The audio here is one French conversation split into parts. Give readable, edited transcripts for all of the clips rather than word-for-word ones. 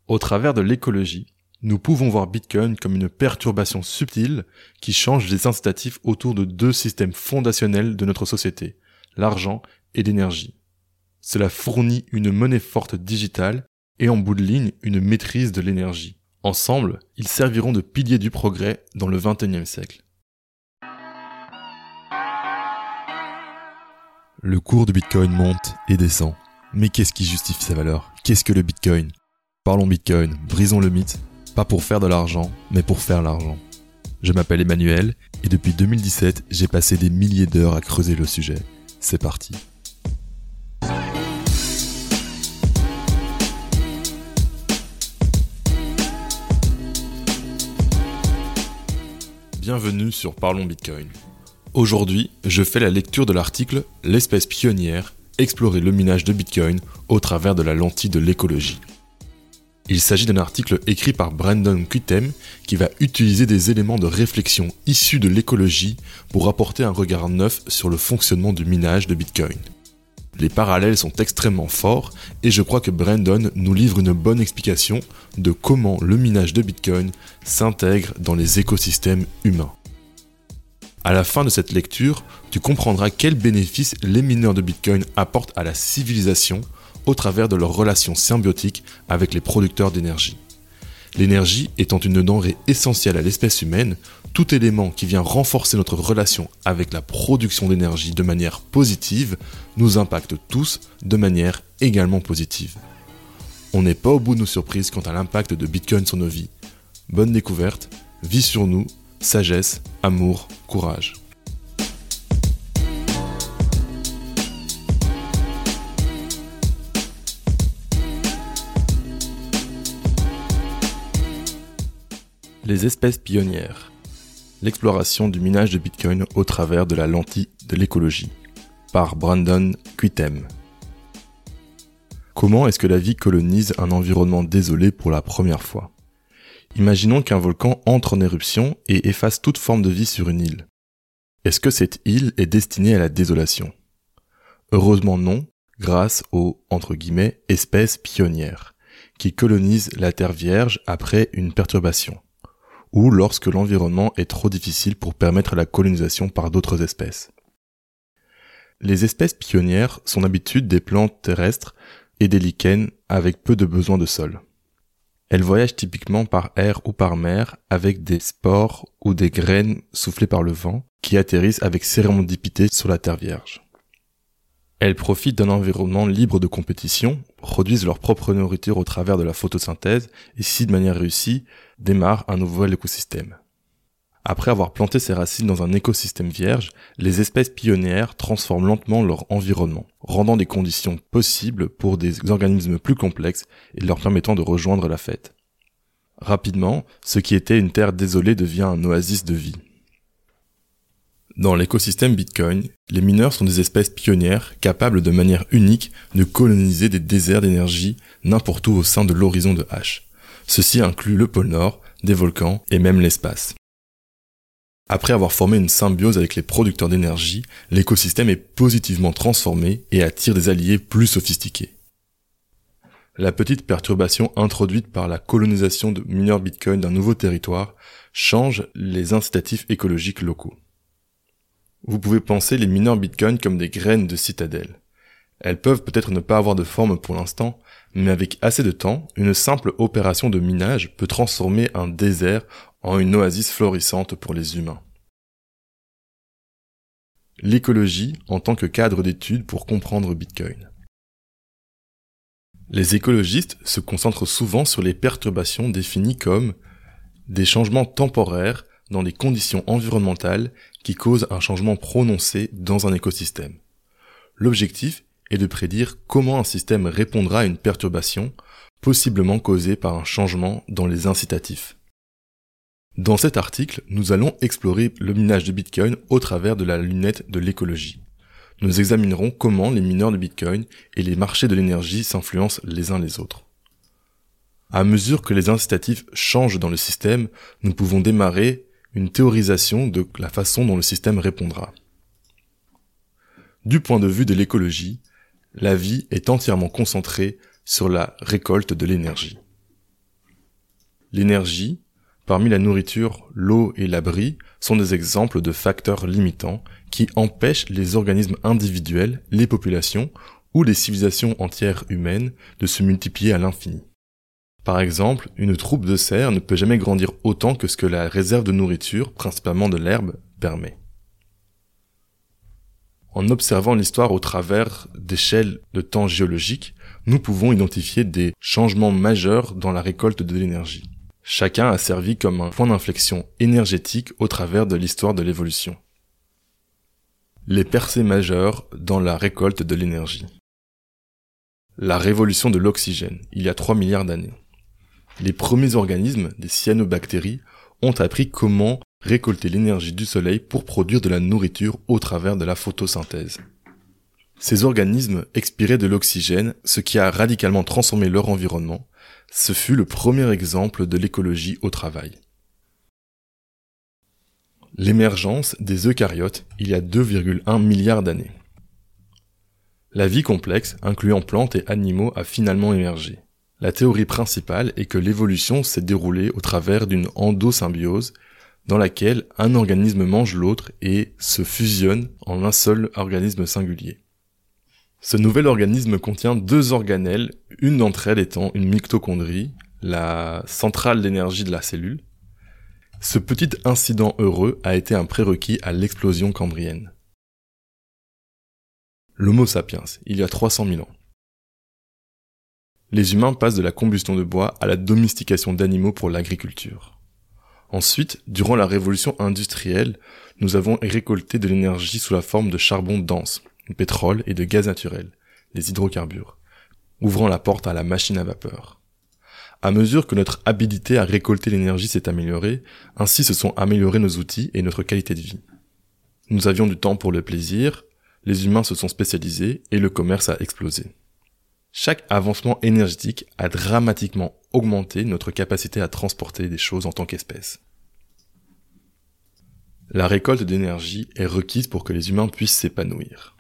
Au travers de l'écologie, nous pouvons voir Bitcoin comme une perturbation subtile qui change les incitatifs autour de deux systèmes fondationnels de notre société, l'argent et l'énergie. Cela fournit une monnaie forte digitale et en bout de ligne une maîtrise de l'énergie. Ensemble, ils serviront de piliers du progrès dans le XXIe siècle. Le cours de Bitcoin monte et descend. Mais qu'est-ce qui justifie sa valeur ? Qu'est-ce que le Bitcoin ? Parlons Bitcoin, brisons le mythe, pas pour faire de l'argent, mais pour faire l'argent. Je m'appelle Emmanuel et depuis 2017, j'ai passé des milliers d'heures à creuser le sujet. C'est parti. Bienvenue sur Parlons Bitcoin. Aujourd'hui, je fais la lecture de l'article « L'espèce pionnière, explorer le minage de Bitcoin au travers de la lentille de l'écologie ». Il s'agit d'un article écrit par Brandon Quittem qui va utiliser des éléments de réflexion issus de l'écologie pour apporter un regard neuf sur le fonctionnement du minage de Bitcoin. Les parallèles sont extrêmement forts et je crois que Brandon nous livre une bonne explication de comment le minage de Bitcoin s'intègre dans les écosystèmes humains. À la fin de cette lecture, tu comprendras quels bénéfices les mineurs de Bitcoin apportent à la civilisation au travers de leurs relations symbiotiques avec les producteurs d'énergie. L'énergie étant une denrée essentielle à l'espèce humaine, tout élément qui vient renforcer notre relation avec la production d'énergie de manière positive nous impacte tous de manière également positive. On n'est pas au bout de nos surprises quant à l'impact de Bitcoin sur nos vies. Bonne découverte, vie sur nous, sagesse, amour, courage. Les espèces pionnières. L'exploration du minage de Bitcoin au travers de la lentille de l'écologie. Par Brandon Quittem. Comment est-ce que la vie colonise un environnement désolé pour la première fois ? Imaginons qu'un volcan entre en éruption et efface toute forme de vie sur une île. Est-ce que cette île est destinée à la désolation ? Heureusement non, grâce aux, entre guillemets, espèces pionnières, qui colonisent la Terre vierge après une perturbation, ou lorsque l'environnement est trop difficile pour permettre la colonisation par d'autres espèces. Les espèces pionnières sont d'habitude des plantes terrestres et des lichens avec peu de besoin de sol. Elles voyagent typiquement par air ou par mer avec des spores ou des graines soufflées par le vent qui atterrissent avec sérendipité sur la terre vierge. Elles profitent d'un environnement libre de compétition, produisent leur propre nourriture au travers de la photosynthèse et si de manière réussie, démarrent un nouvel écosystème. Après avoir planté ses racines dans un écosystème vierge, les espèces pionnières transforment lentement leur environnement, rendant des conditions possibles pour des organismes plus complexes et leur permettant de rejoindre la fête. Rapidement, ce qui était une terre désolée devient un oasis de vie. Dans l'écosystème Bitcoin, les mineurs sont des espèces pionnières capables de manière unique de coloniser des déserts d'énergie n'importe où au sein de l'horizon de H. Ceci inclut le pôle Nord, des volcans et même l'espace. Après avoir formé une symbiose avec les producteurs d'énergie, l'écosystème est positivement transformé et attire des alliés plus sophistiqués. La petite perturbation introduite par la colonisation de mineurs Bitcoin d'un nouveau territoire change les incitatifs écologiques locaux. Vous pouvez penser les mineurs Bitcoin comme des graines de citadelle. Elles peuvent peut-être ne pas avoir de forme pour l'instant, mais avec assez de temps, une simple opération de minage peut transformer un désert en une oasis florissante pour les humains. L'écologie en tant que cadre d'étude pour comprendre Bitcoin. Les écologistes se concentrent souvent sur les perturbations définies comme des changements temporaires dans des conditions environnementales qui causent un changement prononcé dans un écosystème. L'objectif est de prédire comment un système répondra à une perturbation, possiblement causée par un changement dans les incitatifs. Dans cet article, nous allons explorer le minage de Bitcoin au travers de la lunette de l'écologie. Nous examinerons comment les mineurs de Bitcoin et les marchés de l'énergie s'influencent les uns les autres. À mesure que les incitatifs changent dans le système, nous pouvons démarrer une théorisation de la façon dont le système répondra. Du point de vue de l'écologie, la vie est entièrement concentrée sur la récolte de l'énergie. L'énergie, parmi la nourriture, l'eau et l'abri, sont des exemples de facteurs limitants qui empêchent les organismes individuels, les populations ou les civilisations entières humaines de se multiplier à l'infini. Par exemple, une troupe de cerfs ne peut jamais grandir autant que ce que la réserve de nourriture, principalement de l'herbe, permet. En observant l'histoire au travers d'échelles de temps géologiques, nous pouvons identifier des changements majeurs dans la récolte de l'énergie. Chacun a servi comme un point d'inflexion énergétique au travers de l'histoire de l'évolution. Les percées majeures dans la récolte de l'énergie. La révolution de l'oxygène, il y a 3 milliards d'années. Les premiers organismes, des cyanobactéries, ont appris comment récolter l'énergie du soleil pour produire de la nourriture au travers de la photosynthèse. Ces organismes expiraient de l'oxygène, ce qui a radicalement transformé leur environnement. Ce fut le premier exemple de l'écologie au travail. L'émergence des eucaryotes, il y a 2,1 milliards d'années. La vie complexe, incluant plantes et animaux, a finalement émergé. La théorie principale est que l'évolution s'est déroulée au travers d'une endosymbiose dans laquelle un organisme mange l'autre et se fusionne en un seul organisme singulier. Ce nouvel organisme contient 2 organelles, une d'entre elles étant une mitochondrie, la centrale d'énergie de la cellule. Ce petit incident heureux a été un prérequis à l'explosion cambrienne. L'Homo sapiens, il y a 300 000 ans. Les humains passent de la combustion de bois à la domestication d'animaux pour l'agriculture. Ensuite, durant la révolution industrielle, nous avons récolté de l'énergie sous la forme de charbon dense, du pétrole et de gaz naturel, les hydrocarbures, ouvrant la porte à la machine à vapeur. À mesure que notre habilité à récolter l'énergie s'est améliorée, ainsi se sont améliorés nos outils et notre qualité de vie. Nous avions du temps pour le plaisir, les humains se sont spécialisés et le commerce a explosé. Chaque avancement énergétique a dramatiquement augmenté notre capacité à transporter des choses en tant qu'espèce. La récolte d'énergie est requise pour que les humains puissent s'épanouir.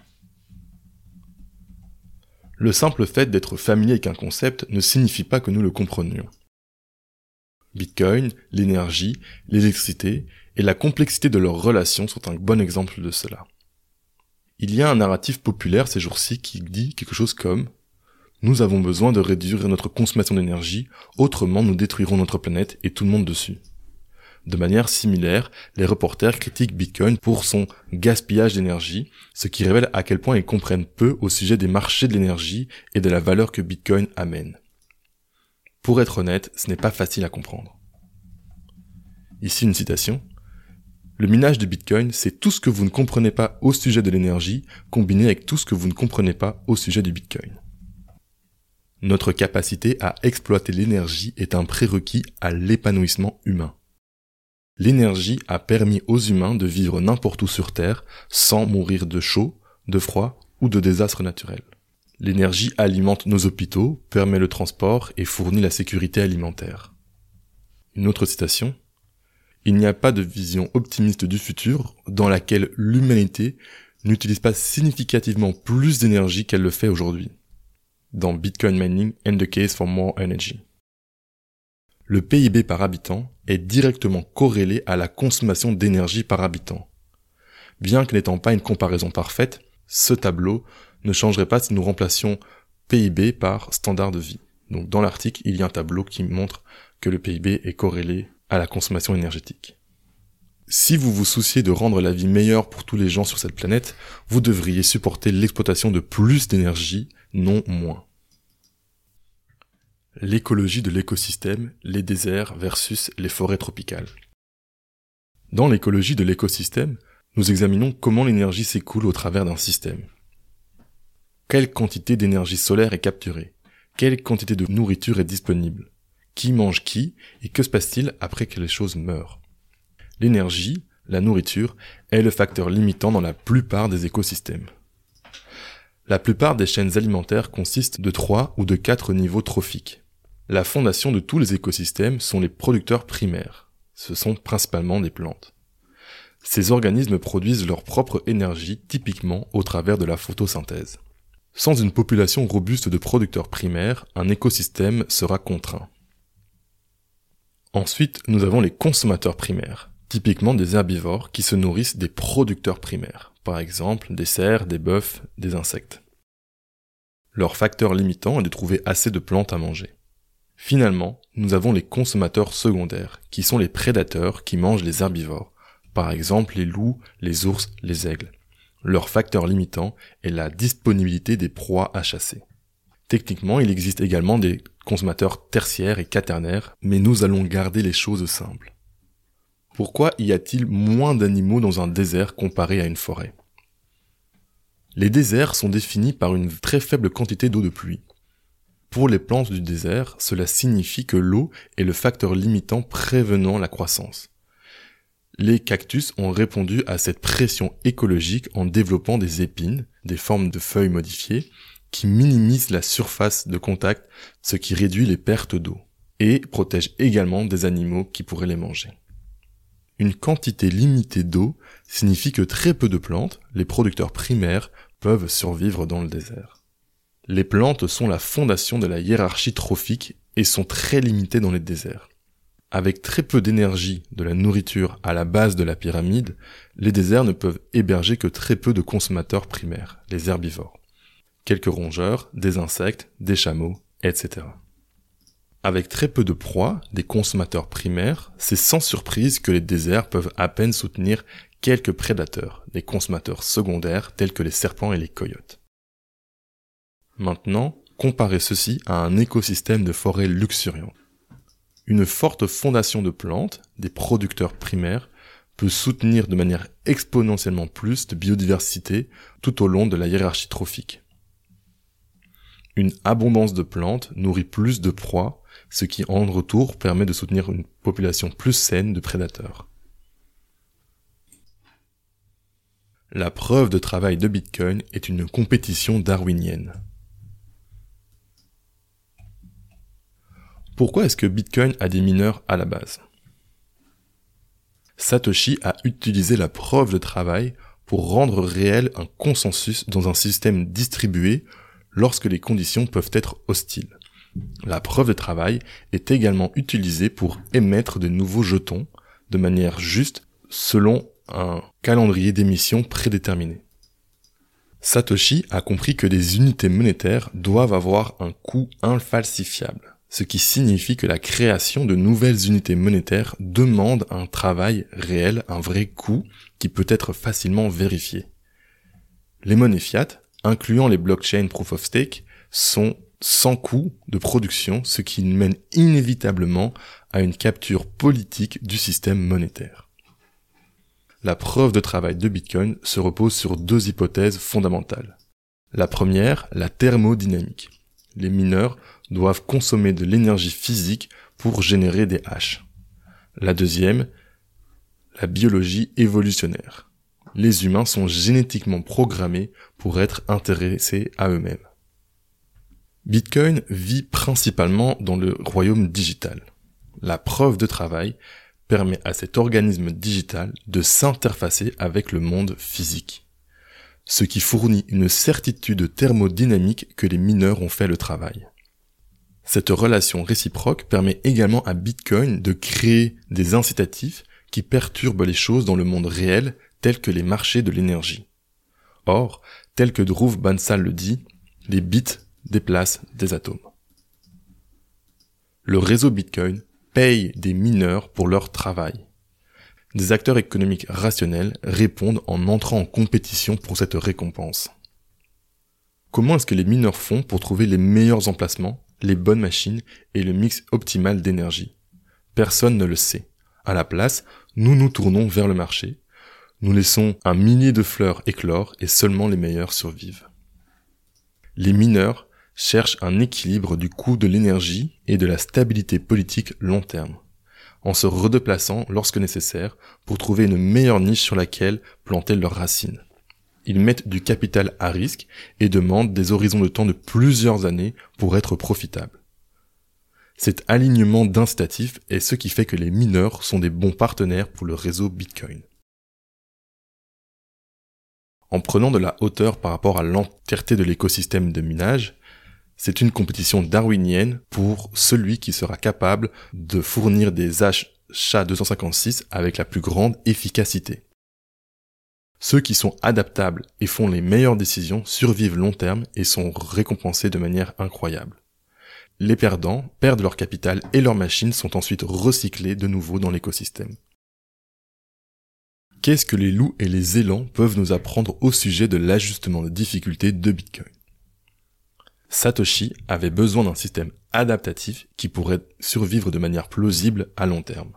Le simple fait d'être familier avec un concept ne signifie pas que nous le comprenions. Bitcoin, l'énergie, l'électricité et la complexité de leurs relations sont un bon exemple de cela. Il y a un narratif populaire ces jours-ci qui dit quelque chose comme « Nous avons besoin de réduire notre consommation d'énergie, autrement nous détruirons notre planète et tout le monde dessus. » De manière similaire, les reporters critiquent Bitcoin pour son gaspillage d'énergie, ce qui révèle à quel point ils comprennent peu au sujet des marchés de l'énergie et de la valeur que Bitcoin amène. Pour être honnête, ce n'est pas facile à comprendre. Ici une citation. Le minage de Bitcoin, c'est tout ce que vous ne comprenez pas au sujet de l'énergie, combiné avec tout ce que vous ne comprenez pas au sujet du Bitcoin. Notre capacité à exploiter l'énergie est un prérequis à l'épanouissement humain. L'énergie a permis aux humains de vivre n'importe où sur Terre sans mourir de chaud, de froid ou de désastres naturels. L'énergie alimente nos hôpitaux, permet le transport et fournit la sécurité alimentaire. Une autre citation. Il n'y a pas de vision optimiste du futur dans laquelle l'humanité n'utilise pas significativement plus d'énergie qu'elle le fait aujourd'hui. Dans Bitcoin Mining and the Case for More Energy. Le PIB par habitant est directement corrélé à la consommation d'énergie par habitant. Bien que n'étant pas une comparaison parfaite, ce tableau ne changerait pas si nous remplacions PIB par standard de vie. Donc dans l'article, il y a un tableau qui montre que le PIB est corrélé à la consommation énergétique. Si vous vous souciez de rendre la vie meilleure pour tous les gens sur cette planète, vous devriez supporter l'exploitation de plus d'énergie, non moins. L'écologie de l'écosystème, les déserts versus les forêts tropicales. Dans l'écologie de l'écosystème, nous examinons comment l'énergie s'écoule au travers d'un système. Quelle quantité d'énergie solaire est capturée? Quelle quantité de nourriture est disponible? Qui mange qui? Et que se passe-t-il après que les choses meurent? L'énergie, la nourriture, est le facteur limitant dans la plupart des écosystèmes. La plupart des chaînes alimentaires consistent de 3 ou de 4 niveaux trophiques. La fondation de tous les écosystèmes sont les producteurs primaires. Ce sont principalement des plantes. Ces organismes produisent leur propre énergie typiquement au travers de la photosynthèse. Sans une population robuste de producteurs primaires, un écosystème sera contraint. Ensuite, nous avons les consommateurs primaires, typiquement des herbivores qui se nourrissent des producteurs primaires, par exemple des cerfs, des bœufs, des insectes. Leur facteur limitant est de trouver assez de plantes à manger. Finalement, nous avons les consommateurs secondaires, qui sont les prédateurs qui mangent les herbivores, par exemple les loups, les ours, les aigles. Leur facteur limitant est la disponibilité des proies à chasser. Techniquement, il existe également des consommateurs tertiaires et quaternaires, mais nous allons garder les choses simples. Pourquoi y a-t-il moins d'animaux dans un désert comparé à une forêt ? Les déserts sont définis par une très faible quantité d'eau de pluie. Pour les plantes du désert, cela signifie que l'eau est le facteur limitant prévenant la croissance. Les cactus ont répondu à cette pression écologique en développant des épines, des formes de feuilles modifiées, qui minimisent la surface de contact, ce qui réduit les pertes d'eau, et protège également des animaux qui pourraient les manger. Une quantité limitée d'eau signifie que très peu de plantes, les producteurs primaires, peuvent survivre dans le désert. Les plantes sont la fondation de la hiérarchie trophique et sont très limitées dans les déserts. Avec très peu d'énergie de la nourriture à la base de la pyramide, les déserts ne peuvent héberger que très peu de consommateurs primaires, les herbivores. Quelques rongeurs, des insectes, des chameaux, etc. Avec très peu de proies, des consommateurs primaires, c'est sans surprise que les déserts peuvent à peine soutenir quelques prédateurs, des consommateurs secondaires tels que les serpents et les coyotes. Maintenant, comparez ceci à un écosystème de forêt luxuriant. Une forte fondation de plantes, des producteurs primaires, peut soutenir de manière exponentiellement plus de biodiversité tout au long de la hiérarchie trophique. Une abondance de plantes nourrit plus de proies, ce qui en retour permet de soutenir une population plus saine de prédateurs. La preuve de travail de Bitcoin est une compétition darwinienne. Pourquoi est-ce que Bitcoin a des mineurs à la base ? Satoshi a utilisé la preuve de travail pour rendre réel un consensus dans un système distribué lorsque les conditions peuvent être hostiles. La preuve de travail est également utilisée pour émettre de nouveaux jetons de manière juste selon un calendrier d'émission prédéterminé. Satoshi a compris que des unités monétaires doivent avoir un coût infalsifiable, ce qui signifie que la création de nouvelles unités monétaires demande un travail réel, un vrai coût qui peut être facilement vérifié. Les monnaies fiat, incluant les blockchains proof of stake, sont sans coût de production, ce qui mène inévitablement à une capture politique du système monétaire. La preuve de travail de Bitcoin se repose sur deux hypothèses fondamentales. La première, la thermodynamique. Les mineurs doivent consommer de l'énergie physique pour générer des haches. La deuxième, la biologie évolutionnaire. Les humains sont génétiquement programmés pour être intéressés à eux-mêmes. Bitcoin vit principalement dans le royaume digital. La preuve de travail permet à cet organisme digital de s'interfacer avec le monde physique, ce qui fournit une certitude thermodynamique que les mineurs ont fait le travail. Cette relation réciproque permet également à Bitcoin de créer des incitatifs qui perturbent les choses dans le monde réel, tels que les marchés de l'énergie. Or, tel que Dhruv Bansal le dit, les bits déplacent des atomes. Le réseau Bitcoin paye des mineurs pour leur travail. Des acteurs économiques rationnels répondent en entrant en compétition pour cette récompense. Comment est-ce que les mineurs font pour trouver les meilleurs emplacements, les bonnes machines et le mix optimal d'énergie ? Personne ne le sait. À la place, nous nous tournons vers le marché. Nous laissons un millier de fleurs éclore et seulement les meilleurs survivent. Les mineurs cherchent un équilibre du coût de l'énergie et de la stabilité politique long terme, en se redéplaçant lorsque nécessaire pour trouver une meilleure niche sur laquelle planter leurs racines. Ils mettent du capital à risque et demandent des horizons de temps de plusieurs années pour être profitables. Cet alignement d'incitatifs est ce qui fait que les mineurs sont des bons partenaires pour le réseau Bitcoin. En prenant de la hauteur par rapport à l'entièreté de l'écosystème de minage, C'est une compétition darwinienne pour celui qui sera capable de fournir des achats 256 avec la plus grande efficacité. Ceux qui sont adaptables et font les meilleures décisions survivent long terme et sont récompensés de manière incroyable. Les perdants perdent leur capital et leurs machines sont ensuite recyclées de nouveau dans l'écosystème. Qu'est-ce que les loups et les élans peuvent nous apprendre au sujet de l'ajustement de difficulté de Bitcoin ? Satoshi avait besoin d'un système adaptatif qui pourrait survivre de manière plausible à long terme.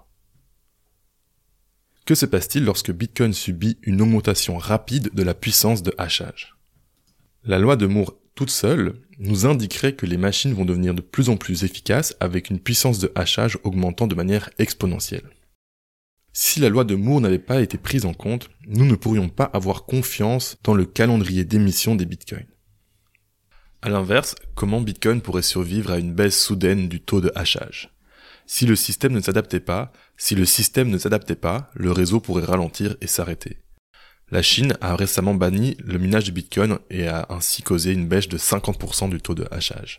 Que se passe-t-il lorsque Bitcoin subit une augmentation rapide de la puissance de hachage ? La loi de Moore toute seule nous indiquerait que les machines vont devenir de plus en plus efficaces avec une puissance de hachage augmentant de manière exponentielle. Si la loi de Moore n'avait pas été prise en compte, nous ne pourrions pas avoir confiance dans le calendrier d'émission des bitcoins. À l'inverse, comment Bitcoin pourrait survivre à une baisse soudaine du taux de hachage ? Si le système ne s'adaptait pas, le réseau pourrait ralentir et s'arrêter. La Chine a récemment banni le minage de Bitcoin et a ainsi causé une baisse de 50% du taux de hachage.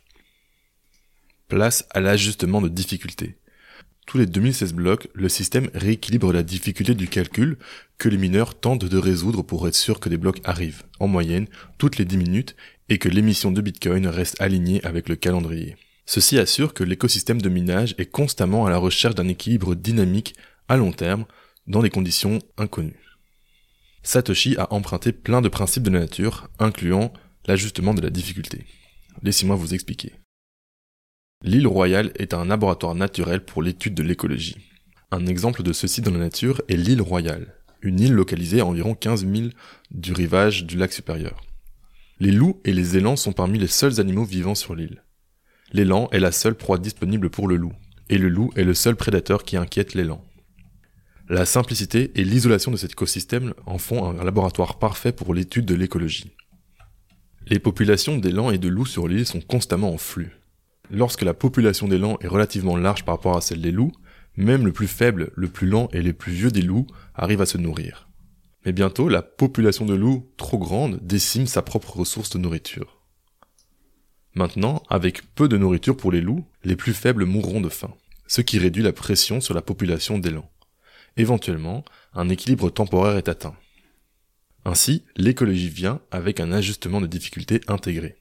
Place à l'ajustement de difficulté. Tous les 2016 blocs, le système rééquilibre la difficulté du calcul que les mineurs tentent de résoudre pour être sûr que des blocs arrivent, en moyenne, toutes les 10 minutes, et que l'émission de Bitcoin reste alignée avec le calendrier. Ceci assure que l'écosystème de minage est constamment à la recherche d'un équilibre dynamique à long terme dans des conditions inconnues. Satoshi a emprunté plein de principes de la nature, incluant l'ajustement de la difficulté. Laissez-moi vous expliquer. L'île Royale est un laboratoire naturel pour l'étude de l'écologie. Un exemple de ceci dans la nature est l'île Royale, une île localisée à environ 15 000 du rivage du lac supérieur. Les loups et les élans sont parmi les seuls animaux vivant sur l'île. L'élan est la seule proie disponible pour le loup, et le loup est le seul prédateur qui inquiète l'élan. La simplicité et l'isolation de cet écosystème en font un laboratoire parfait pour l'étude de l'écologie. Les populations d'élans et de loups sur l'île sont constamment en flux. Lorsque la population d'élans est relativement large par rapport à celle des loups, même le plus faible, le plus lent et les plus vieux des loups arrivent à se nourrir. Mais bientôt, la population de loups, trop grande, décime sa propre ressource de nourriture. Maintenant, avec peu de nourriture pour les loups, les plus faibles mourront de faim, ce qui réduit la pression sur la population d'élans. Éventuellement, un équilibre temporaire est atteint. Ainsi, l'écologie vient avec un ajustement de difficulté intégré.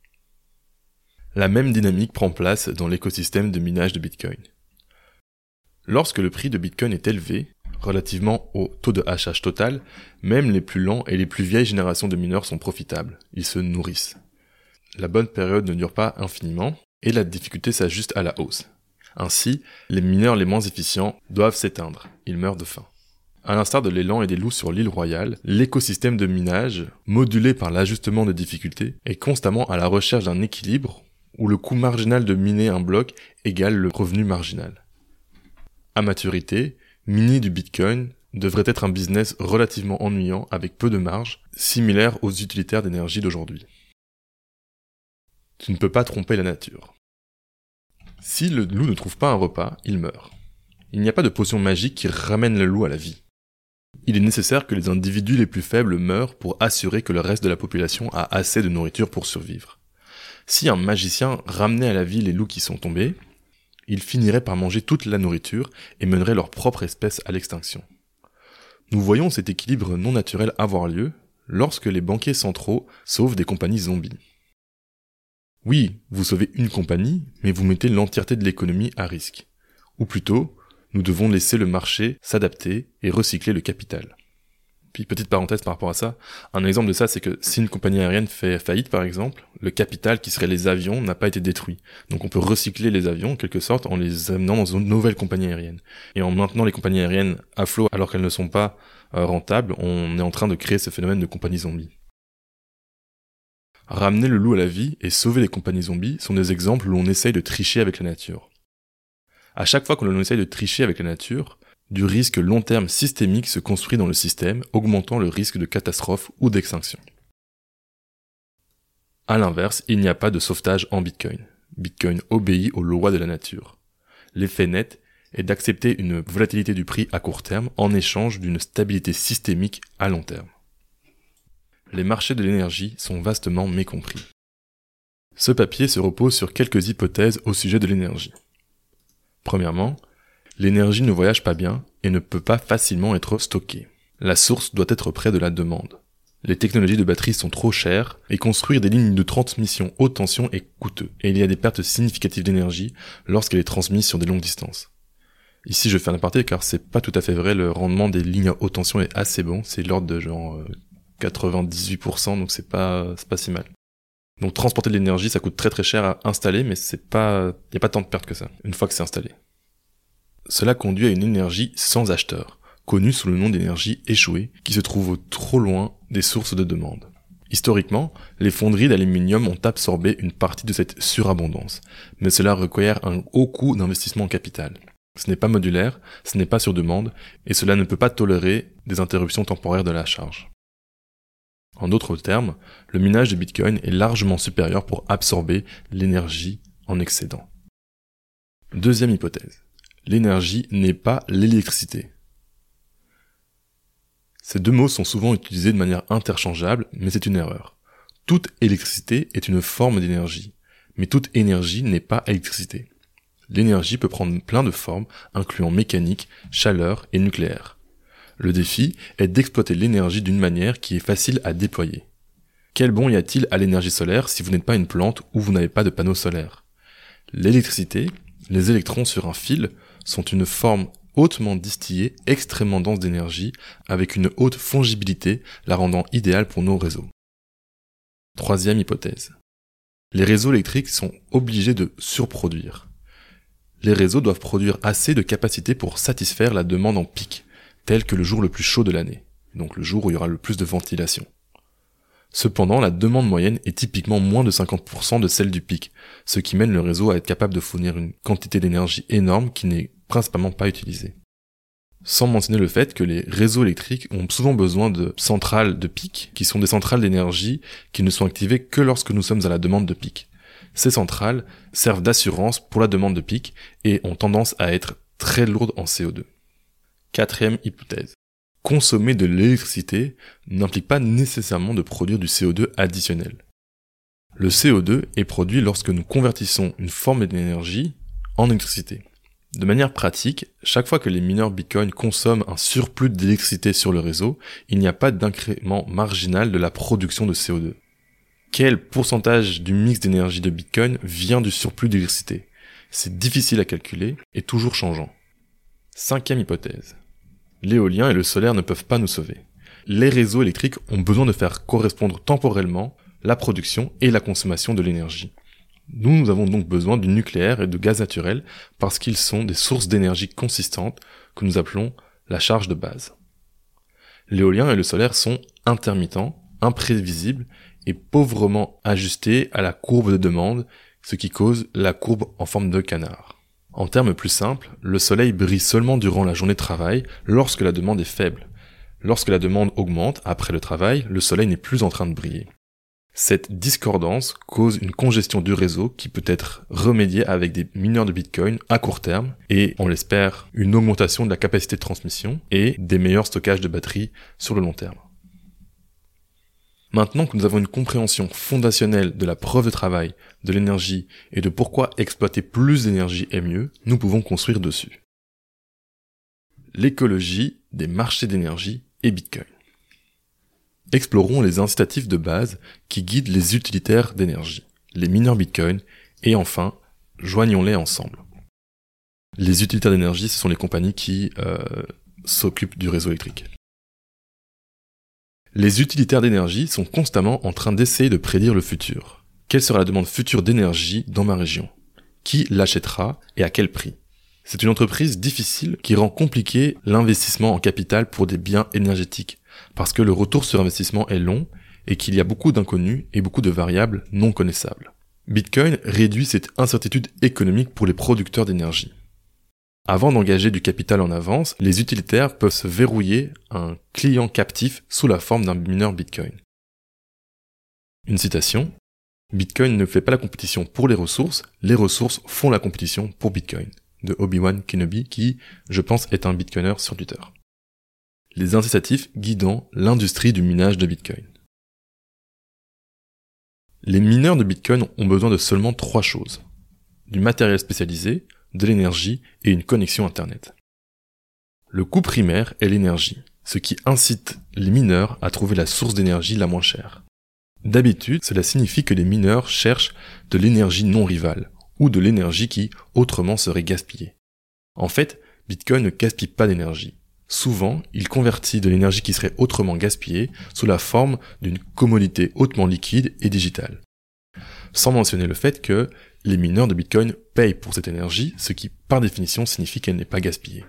La même dynamique prend place dans l'écosystème de minage de Bitcoin. Lorsque le prix de Bitcoin est élevé, relativement au taux de hachage total, même les plus lents et les plus vieilles générations de mineurs sont profitables, ils se nourrissent. La bonne période ne dure pas infiniment, et la difficulté s'ajuste à la hausse. Ainsi, les mineurs les moins efficients doivent s'éteindre, ils meurent de faim. À l'instar de l'élan et des loups sur l'île Royale, l'écosystème de minage, modulé par l'ajustement de difficulté, est constamment à la recherche d'un équilibre où le coût marginal de miner un bloc égale le revenu marginal. À maturité, miner du Bitcoin devrait être un business relativement ennuyant avec peu de marge, similaire aux utilitaires d'énergie d'aujourd'hui. Tu ne peux pas tromper la nature. Si le loup ne trouve pas un repas, il meurt. Il n'y a pas de potion magique qui ramène le loup à la vie. Il est nécessaire que les individus les plus faibles meurent pour assurer que le reste de la population a assez de nourriture pour survivre. Si un magicien ramenait à la vie les loups qui sont tombés, ils finiraient par manger toute la nourriture et mèneraient leur propre espèce à l'extinction. Nous voyons cet équilibre non naturel avoir lieu lorsque les banquiers centraux sauvent des compagnies zombies. Oui, vous sauvez une compagnie, mais vous mettez l'entièreté de l'économie à risque. Ou plutôt, nous devons laisser le marché s'adapter et recycler le capital. Puis petite parenthèse par rapport à ça, un exemple de ça c'est que si une compagnie aérienne fait faillite par exemple, le capital qui serait les avions n'a pas été détruit. Donc on peut recycler les avions en quelque sorte en les amenant dans une nouvelle compagnie aérienne. Et en maintenant les compagnies aériennes à flot alors qu'elles ne sont pas rentables, on est en train de créer ce phénomène de compagnie zombie. Ramener le loup à la vie et sauver les compagnies zombies sont des exemples où l'on essaye de tricher avec la nature. À chaque fois que l'on essaye de tricher avec la nature, du risque long terme systémique se construit dans le système, augmentant le risque de catastrophe ou d'extinction. À l'inverse, il n'y a pas de sauvetage en Bitcoin. Bitcoin obéit aux lois de la nature. L'effet net est d'accepter une volatilité du prix à court terme en échange d'une stabilité systémique à long terme. Les marchés de l'énergie sont vastement mécompris. Ce papier se repose sur quelques hypothèses au sujet de l'énergie. Premièrement, l'énergie ne voyage pas bien et ne peut pas facilement être stockée. La source doit être près de la demande. Les technologies de batterie sont trop chères et construire des lignes de transmission haute tension est coûteux. Et il y a des pertes significatives d'énergie lorsqu'elle est transmise sur des longues distances. Ici, je fais un aparté car c'est pas tout à fait vrai, le rendement des lignes à haute tension est assez bon, c'est de l'ordre de 98%, donc c'est pas si mal. Donc transporter de l'énergie, ça coûte très très cher à installer, mais y a pas tant de pertes que ça, une fois que c'est installé. Cela conduit à une énergie sans acheteur, connue sous le nom d'énergie échouée, qui se trouve trop loin des sources de demande. Historiquement, les fonderies d'aluminium ont absorbé une partie de cette surabondance, mais cela requiert un haut coût d'investissement en capital. Ce n'est pas modulaire, ce n'est pas sur demande, et cela ne peut pas tolérer des interruptions temporaires de la charge. En d'autres termes, le minage de Bitcoin est largement supérieur pour absorber l'énergie en excédent. Deuxième hypothèse. L'énergie n'est pas l'électricité. Ces deux mots sont souvent utilisés de manière interchangeable, mais c'est une erreur. Toute électricité est une forme d'énergie, mais toute énergie n'est pas électricité. L'énergie peut prendre plein de formes, incluant mécanique, chaleur et nucléaire. Le défi est d'exploiter l'énergie d'une manière qui est facile à déployer. Quel bon y a-t-il à l'énergie solaire si vous n'êtes pas une plante ou vous n'avez pas de panneaux solaires ? L'électricité, les électrons sur un fil, sont une forme hautement distillée, extrêmement dense d'énergie, avec une haute fongibilité, la rendant idéale pour nos réseaux. Troisième hypothèse. Les réseaux électriques sont obligés de surproduire. Les réseaux doivent produire assez de capacité pour satisfaire la demande en pic, tel que le jour le plus chaud de l'année, donc le jour où il y aura le plus de ventilation. Cependant, la demande moyenne est typiquement moins de 50% de celle du pic, ce qui mène le réseau à être capable de fournir une quantité d'énergie énorme qui n'est principalement pas utilisée. Sans mentionner le fait que les réseaux électriques ont souvent besoin de centrales de pic, qui sont des centrales d'énergie qui ne sont activées que lorsque nous sommes à la demande de pic. Ces centrales servent d'assurance pour la demande de pic et ont tendance à être très lourdes en CO2. Quatrième hypothèse. Consommer de l'électricité n'implique pas nécessairement de produire du CO2 additionnel. Le CO2 est produit lorsque nous convertissons une forme d'énergie en électricité. De manière pratique, chaque fois que les mineurs Bitcoin consomment un surplus d'électricité sur le réseau, il n'y a pas d'incrément marginal de la production de CO2. Quel pourcentage du mix d'énergie de Bitcoin vient du surplus d'électricité ? C'est difficile à calculer et toujours changeant. Cinquième hypothèse. L'éolien et le solaire ne peuvent pas nous sauver. Les réseaux électriques ont besoin de faire correspondre temporellement la production et la consommation de l'énergie. Nous avons donc besoin du nucléaire et de gaz naturel parce qu'ils sont des sources d'énergie consistantes que nous appelons la charge de base. L'éolien et le solaire sont intermittents, imprévisibles et pauvrement ajustés à la courbe de demande, ce qui cause la courbe en forme de canard. En termes plus simples, le soleil brille seulement durant la journée de travail lorsque la demande est faible. Lorsque la demande augmente après le travail, le soleil n'est plus en train de briller. Cette discordance cause une congestion du réseau qui peut être remédiée avec des mineurs de Bitcoin à court terme et, on l'espère, une augmentation de la capacité de transmission et des meilleurs stockages de batterie sur le long terme. Maintenant que nous avons une compréhension fondationnelle de la preuve de travail, de l'énergie et de pourquoi exploiter plus d'énergie est mieux, nous pouvons construire dessus. L'écologie des marchés d'énergie et Bitcoin. Explorons les incitatifs de base qui guident les utilitaires d'énergie, les mineurs Bitcoin, et enfin, joignons-les ensemble. Les utilitaires d'énergie, ce sont les compagnies qui s'occupent du réseau électrique. Les utilitaires d'énergie sont constamment en train d'essayer de prédire le futur. Quelle sera la demande future d'énergie dans ma région ? Qui l'achètera et à quel prix ? C'est une entreprise difficile qui rend compliqué l'investissement en capital pour des biens énergétiques, parce que le retour sur investissement est long et qu'il y a beaucoup d'inconnus et beaucoup de variables non connaissables. Bitcoin réduit cette incertitude économique pour les producteurs d'énergie. Avant d'engager du capital en avance, les utilitaires peuvent se verrouiller un client captif sous la forme d'un mineur Bitcoin. Une citation. Bitcoin ne fait pas la compétition pour les ressources font la compétition pour Bitcoin, de Obi-Wan Kenobi qui, je pense, est un Bitcoiner sur Twitter. Les incitatifs guidant l'industrie du minage de Bitcoin. Les mineurs de Bitcoin ont besoin de seulement 3 choses. Du matériel spécialisé, de l'énergie et une connexion Internet. Le coût primaire est l'énergie, ce qui incite les mineurs à trouver la source d'énergie la moins chère. D'habitude, cela signifie que les mineurs cherchent de l'énergie non rivale, ou de l'énergie qui, autrement, serait gaspillée. En fait, Bitcoin ne gaspille pas d'énergie. Souvent, il convertit de l'énergie qui serait autrement gaspillée sous la forme d'une commodité hautement liquide et digitale. Sans mentionner le fait que les mineurs de Bitcoin payent pour cette énergie, ce qui par définition signifie qu'elle n'est pas gaspillée.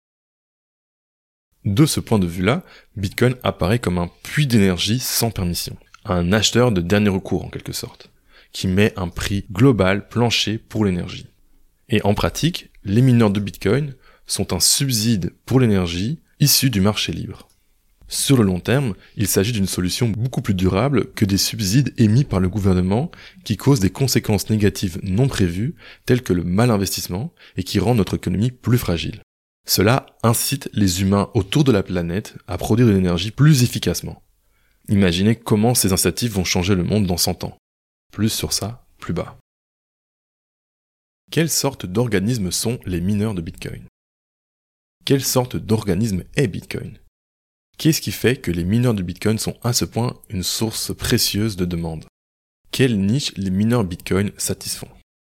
De ce point de vue-là, Bitcoin apparaît comme un puits d'énergie sans permission, un acheteur de dernier recours en quelque sorte, qui met un prix global plancher pour l'énergie. Et en pratique, les mineurs de Bitcoin sont un subside pour l'énergie issu du marché libre. Sur le long terme, il s'agit d'une solution beaucoup plus durable que des subsides émis par le gouvernement qui causent des conséquences négatives non prévues telles que le mal investissement et qui rendent notre économie plus fragile. Cela incite les humains autour de la planète à produire de l'énergie plus efficacement. Imaginez comment ces incitatifs vont changer le monde dans 100 ans. Plus sur ça, plus bas. Quelle sorte d'organismes sont les mineurs de Bitcoin ? Quelle sorte d'organisme est Bitcoin ? Qu'est-ce qui fait que les mineurs de Bitcoin sont à ce point une source précieuse de demande ? Quelle niche les mineurs Bitcoin satisfont ?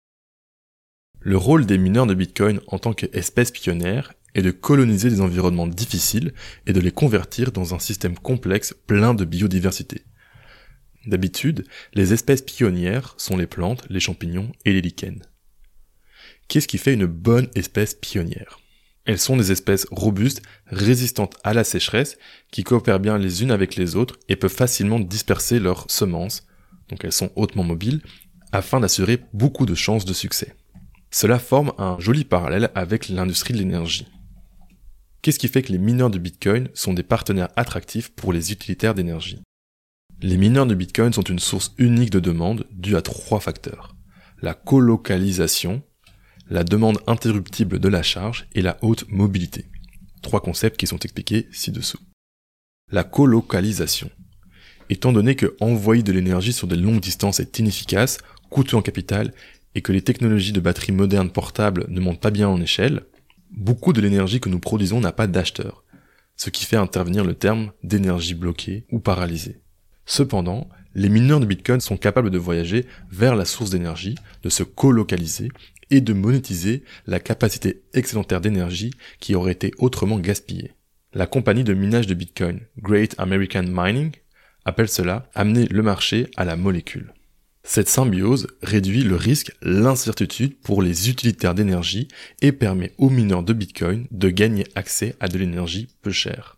Le rôle des mineurs de Bitcoin en tant qu'espèce pionnière est de coloniser des environnements difficiles et de les convertir dans un système complexe plein de biodiversité. D'habitude, les espèces pionnières sont les plantes, les champignons et les lichens. Qu'est-ce qui fait une bonne espèce pionnière ? Elles sont des espèces robustes, résistantes à la sécheresse, qui coopèrent bien les unes avec les autres et peuvent facilement disperser leurs semences, donc elles sont hautement mobiles, afin d'assurer beaucoup de chances de succès. Cela forme un joli parallèle avec l'industrie de l'énergie. Qu'est-ce qui fait que les mineurs de Bitcoin sont des partenaires attractifs pour les utilitaires d'énergie ? Les mineurs de Bitcoin sont une source unique de demande due à 3 facteurs. La colocalisation, la demande interruptible de la charge et la haute mobilité. 3 concepts qui sont expliqués ci-dessous. La colocalisation. Étant donné que envoyer de l'énergie sur de longues distances est inefficace, coûteux en capital, et que les technologies de batteries modernes portables ne montent pas bien en échelle, beaucoup de l'énergie que nous produisons n'a pas d'acheteur, ce qui fait intervenir le terme d'énergie bloquée ou paralysée. Cependant, les mineurs de Bitcoin sont capables de voyager vers la source d'énergie, de se colocaliser et de monétiser la capacité excédentaire d'énergie qui aurait été autrement gaspillée. La compagnie de minage de Bitcoin, Great American Mining, appelle cela « amener le marché à la molécule ». Cette symbiose réduit le risque, l'incertitude pour les utilitaires d'énergie et permet aux mineurs de Bitcoin de gagner accès à de l'énergie peu chère.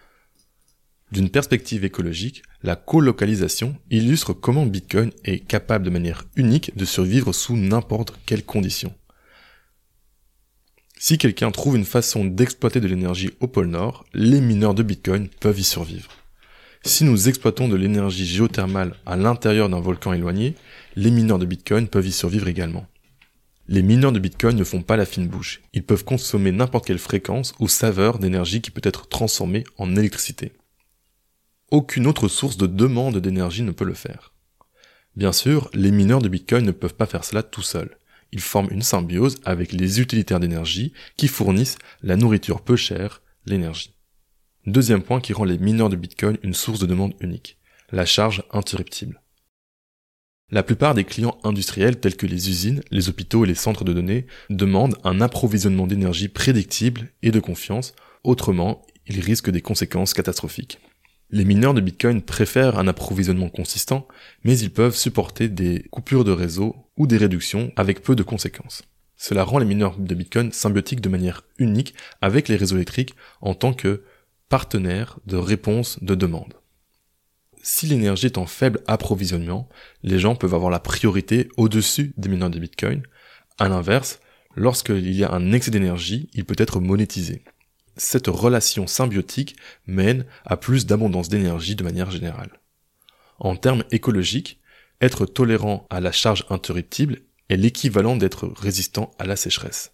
D'une perspective écologique, la colocalisation illustre comment Bitcoin est capable de manière unique de survivre sous n'importe quelle condition. Si quelqu'un trouve une façon d'exploiter de l'énergie au pôle Nord, les mineurs de Bitcoin peuvent y survivre. Si nous exploitons de l'énergie géothermale à l'intérieur d'un volcan éloigné, les mineurs de Bitcoin peuvent y survivre également. Les mineurs de Bitcoin ne font pas la fine bouche. Ils peuvent consommer n'importe quelle fréquence ou saveur d'énergie qui peut être transformée en électricité. Aucune autre source de demande d'énergie ne peut le faire. Bien sûr, les mineurs de Bitcoin ne peuvent pas faire cela tout seuls. Ils forment une symbiose avec les utilitaires d'énergie qui fournissent la nourriture peu chère, l'énergie. Deuxième point qui rend les mineurs de Bitcoin une source de demande unique, la charge interruptible. La plupart des clients industriels tels que les usines, les hôpitaux et les centres de données demandent un approvisionnement d'énergie prédictible et de confiance, autrement, ils risquent des conséquences catastrophiques. Les mineurs de Bitcoin préfèrent un approvisionnement consistant, mais ils peuvent supporter des coupures de réseau ou des réductions avec peu de conséquences. Cela rend les mineurs de Bitcoin symbiotiques de manière unique avec les réseaux électriques en tant que partenaires de réponse de demande. Si l'énergie est en faible approvisionnement, les gens peuvent avoir la priorité au-dessus des mineurs de Bitcoin. À l'inverse, lorsqu'il y a un excès d'énergie, il peut être monétisé. Cette relation symbiotique mène à plus d'abondance d'énergie de manière générale. En termes écologiques, être tolérant à la charge interruptible est l'équivalent d'être résistant à la sécheresse.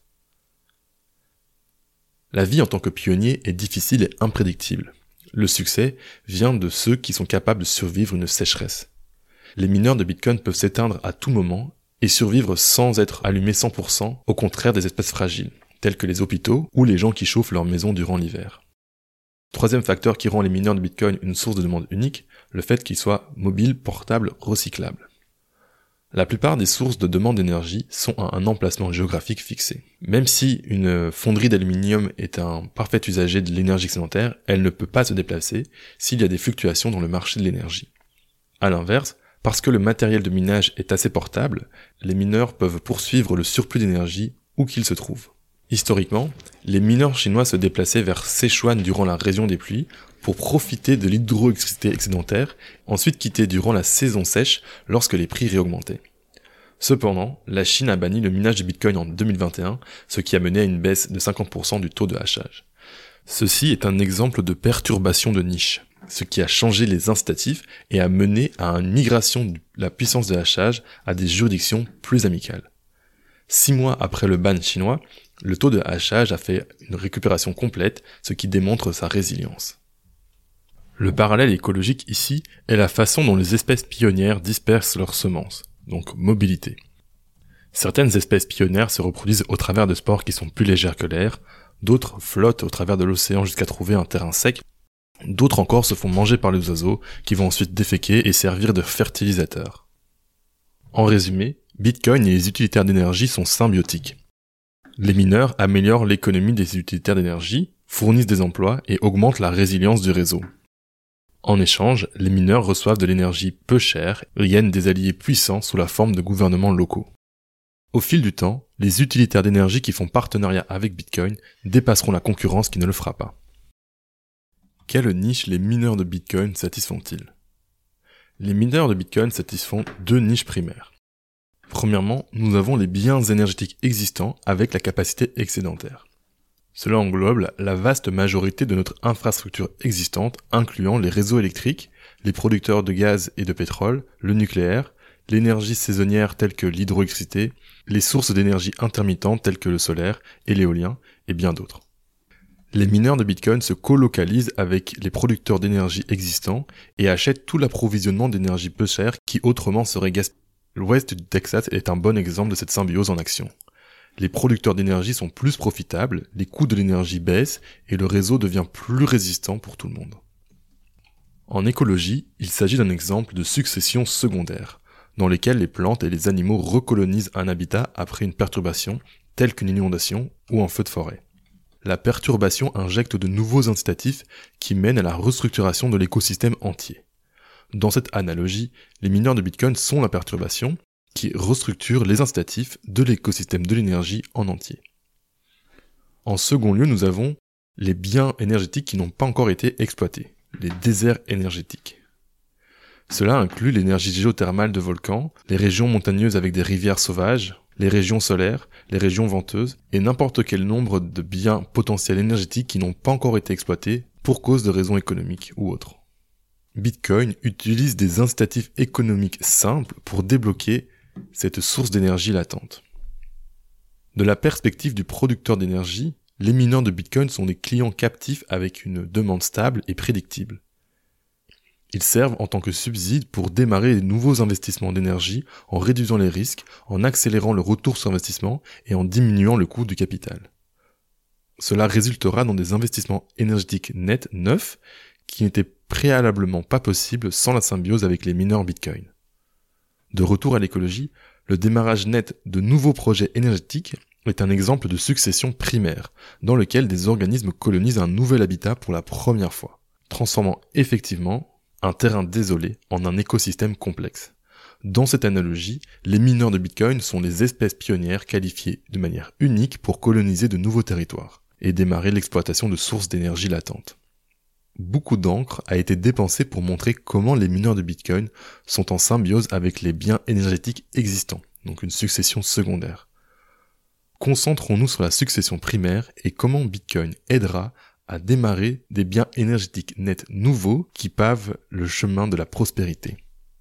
La vie en tant que pionnier est difficile et imprédictible. Le succès vient de ceux qui sont capables de survivre une sécheresse. les mineurs de Bitcoin peuvent s'éteindre à tout moment et survivre sans être allumés 100%, au contraire des espèces fragiles, telles que les hôpitaux ou les gens qui chauffent leur maison durant l'hiver. Troisième facteur qui rend les mineurs de Bitcoin une source de demande unique, le fait qu'ils soient mobiles, portables, recyclables. La plupart des sources de demande d'énergie sont à un emplacement géographique fixé. Même si une fonderie d'aluminium est un parfait usager de l'énergie excédentaire, elle ne peut pas se déplacer s'il y a des fluctuations dans le marché de l'énergie. À l'inverse, parce que le matériel de minage est assez portable, les mineurs peuvent poursuivre le surplus d'énergie où qu'ils se trouvent. Historiquement, les mineurs chinois se déplaçaient vers Sichuan durant la région des pluies pour profiter de l'hydroélectricité excédentaire, ensuite quitter durant la saison sèche lorsque les prix réaugmentaient. Cependant, la Chine a banni le minage de Bitcoin en 2021, ce qui a mené à une baisse de 50% du taux de hachage. Ceci est un exemple de perturbation de niche, ce qui a changé les incitatifs et a mené à une migration de la puissance de hachage à des juridictions plus amicales. 6 mois après le ban chinois, le taux de hachage a fait une récupération complète, ce qui démontre sa résilience. Le parallèle écologique ici est la façon dont les espèces pionnières dispersent leurs semences, donc mobilité. Certaines espèces pionnières se reproduisent au travers de spores qui sont plus légères que l'air, d'autres flottent au travers de l'océan jusqu'à trouver un terrain sec, d'autres encore se font manger par les oiseaux qui vont ensuite déféquer et servir de fertilisateurs. En résumé, Bitcoin et les utilitaires d'énergie sont symbiotiques. Les mineurs améliorent l'économie des utilitaires d'énergie, fournissent des emplois et augmentent la résilience du réseau. En échange, les mineurs reçoivent de l'énergie peu chère et gagnent des alliés puissants sous la forme de gouvernements locaux. Au fil du temps, les utilitaires d'énergie qui font partenariat avec Bitcoin dépasseront la concurrence qui ne le fera pas. Quelle niche les mineurs de Bitcoin satisfont-ils ? Les mineurs de Bitcoin satisfont 2 niches primaires. Premièrement, nous avons les biens énergétiques existants avec la capacité excédentaire. Cela englobe la vaste majorité de notre infrastructure existante, incluant les réseaux électriques, les producteurs de gaz et de pétrole, le nucléaire, l'énergie saisonnière telle que l'hydroélectricité, les sources d'énergie intermittentes telles que le solaire et l'éolien, et bien d'autres. Les mineurs de Bitcoin se colocalisent avec les producteurs d'énergie existants et achètent tout l'approvisionnement d'énergie peu chère qui autrement serait gaspillé. L'ouest du Texas est un bon exemple de cette symbiose en action. Les producteurs d'énergie sont plus profitables, les coûts de l'énergie baissent et le réseau devient plus résistant pour tout le monde. En écologie, il s'agit d'un exemple de succession secondaire, dans lesquelles les plantes et les animaux recolonisent un habitat après une perturbation, telle qu'une inondation ou un feu de forêt. La perturbation injecte de nouveaux incitatifs qui mènent à la restructuration de l'écosystème entier. Dans cette analogie, les mineurs de Bitcoin sont la perturbation qui restructure les incitatifs de l'écosystème de l'énergie en entier. En second lieu, nous avons les biens énergétiques qui n'ont pas encore été exploités, les déserts énergétiques. Cela inclut l'énergie géothermale de volcans, les régions montagneuses avec des rivières sauvages, les régions solaires, les régions venteuses, et n'importe quel nombre de biens potentiels énergétiques qui n'ont pas encore été exploités pour cause de raisons économiques ou autres. Bitcoin utilise des incitatifs économiques simples pour débloquer cette source d'énergie latente. De la perspective du producteur d'énergie, les mineurs de Bitcoin sont des clients captifs avec une demande stable et prédictible. Ils servent en tant que subside pour démarrer de nouveaux investissements d'énergie en réduisant les risques, en accélérant le retour sur investissement et en diminuant le coût du capital. Cela résultera dans des investissements énergétiques nets neufs qui n'étaient préalablement pas possibles sans la symbiose avec les mineurs Bitcoin. De retour à l'écologie, le démarrage net de nouveaux projets énergétiques est un exemple de succession primaire, dans lequel des organismes colonisent un nouvel habitat pour la première fois, transformant effectivement un terrain désolé en un écosystème complexe. Dans cette analogie, les mineurs de Bitcoin sont les espèces pionnières qualifiées de manière unique pour coloniser de nouveaux territoires et démarrer l'exploitation de sources d'énergie latentes. Beaucoup d'encre a été dépensée pour montrer comment les mineurs de Bitcoin sont en symbiose avec les biens énergétiques existants, donc une succession secondaire. Concentrons-nous sur la succession primaire et comment Bitcoin aidera à démarrer des biens énergétiques nets nouveaux qui pavent le chemin de la prospérité.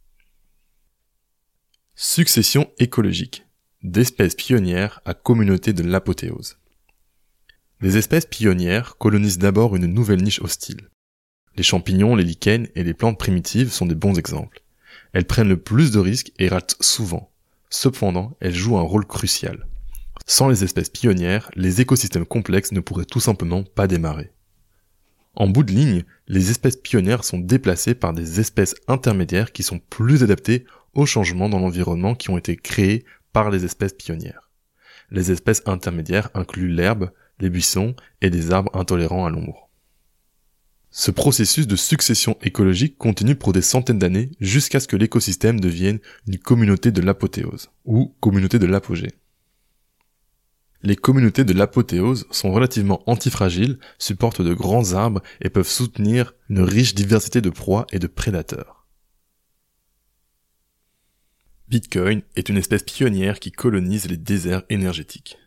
Succession écologique. D'espèces pionnières à communauté de l'apothéose. Les espèces pionnières colonisent d'abord une nouvelle niche hostile. Les champignons, les lichens et les plantes primitives sont des bons exemples. Elles prennent le plus de risques et ratent souvent. Cependant, elles jouent un rôle crucial. Sans les espèces pionnières, les écosystèmes complexes ne pourraient tout simplement pas démarrer. En bout de ligne, les espèces pionnières sont déplacées par des espèces intermédiaires qui sont plus adaptées aux changements dans l'environnement qui ont été créés par les espèces pionnières. Les espèces intermédiaires incluent l'herbe, les buissons et des arbres intolérants à l'ombre. Ce processus de succession écologique continue pour des centaines d'années jusqu'à ce que l'écosystème devienne une communauté de l'apothéose, ou communauté de l'apogée. Les communautés de l'apothéose sont relativement antifragiles, supportent de grands arbres et peuvent soutenir une riche diversité de proies et de prédateurs. Bitcoin est une espèce pionnière qui colonise les déserts énergétiques.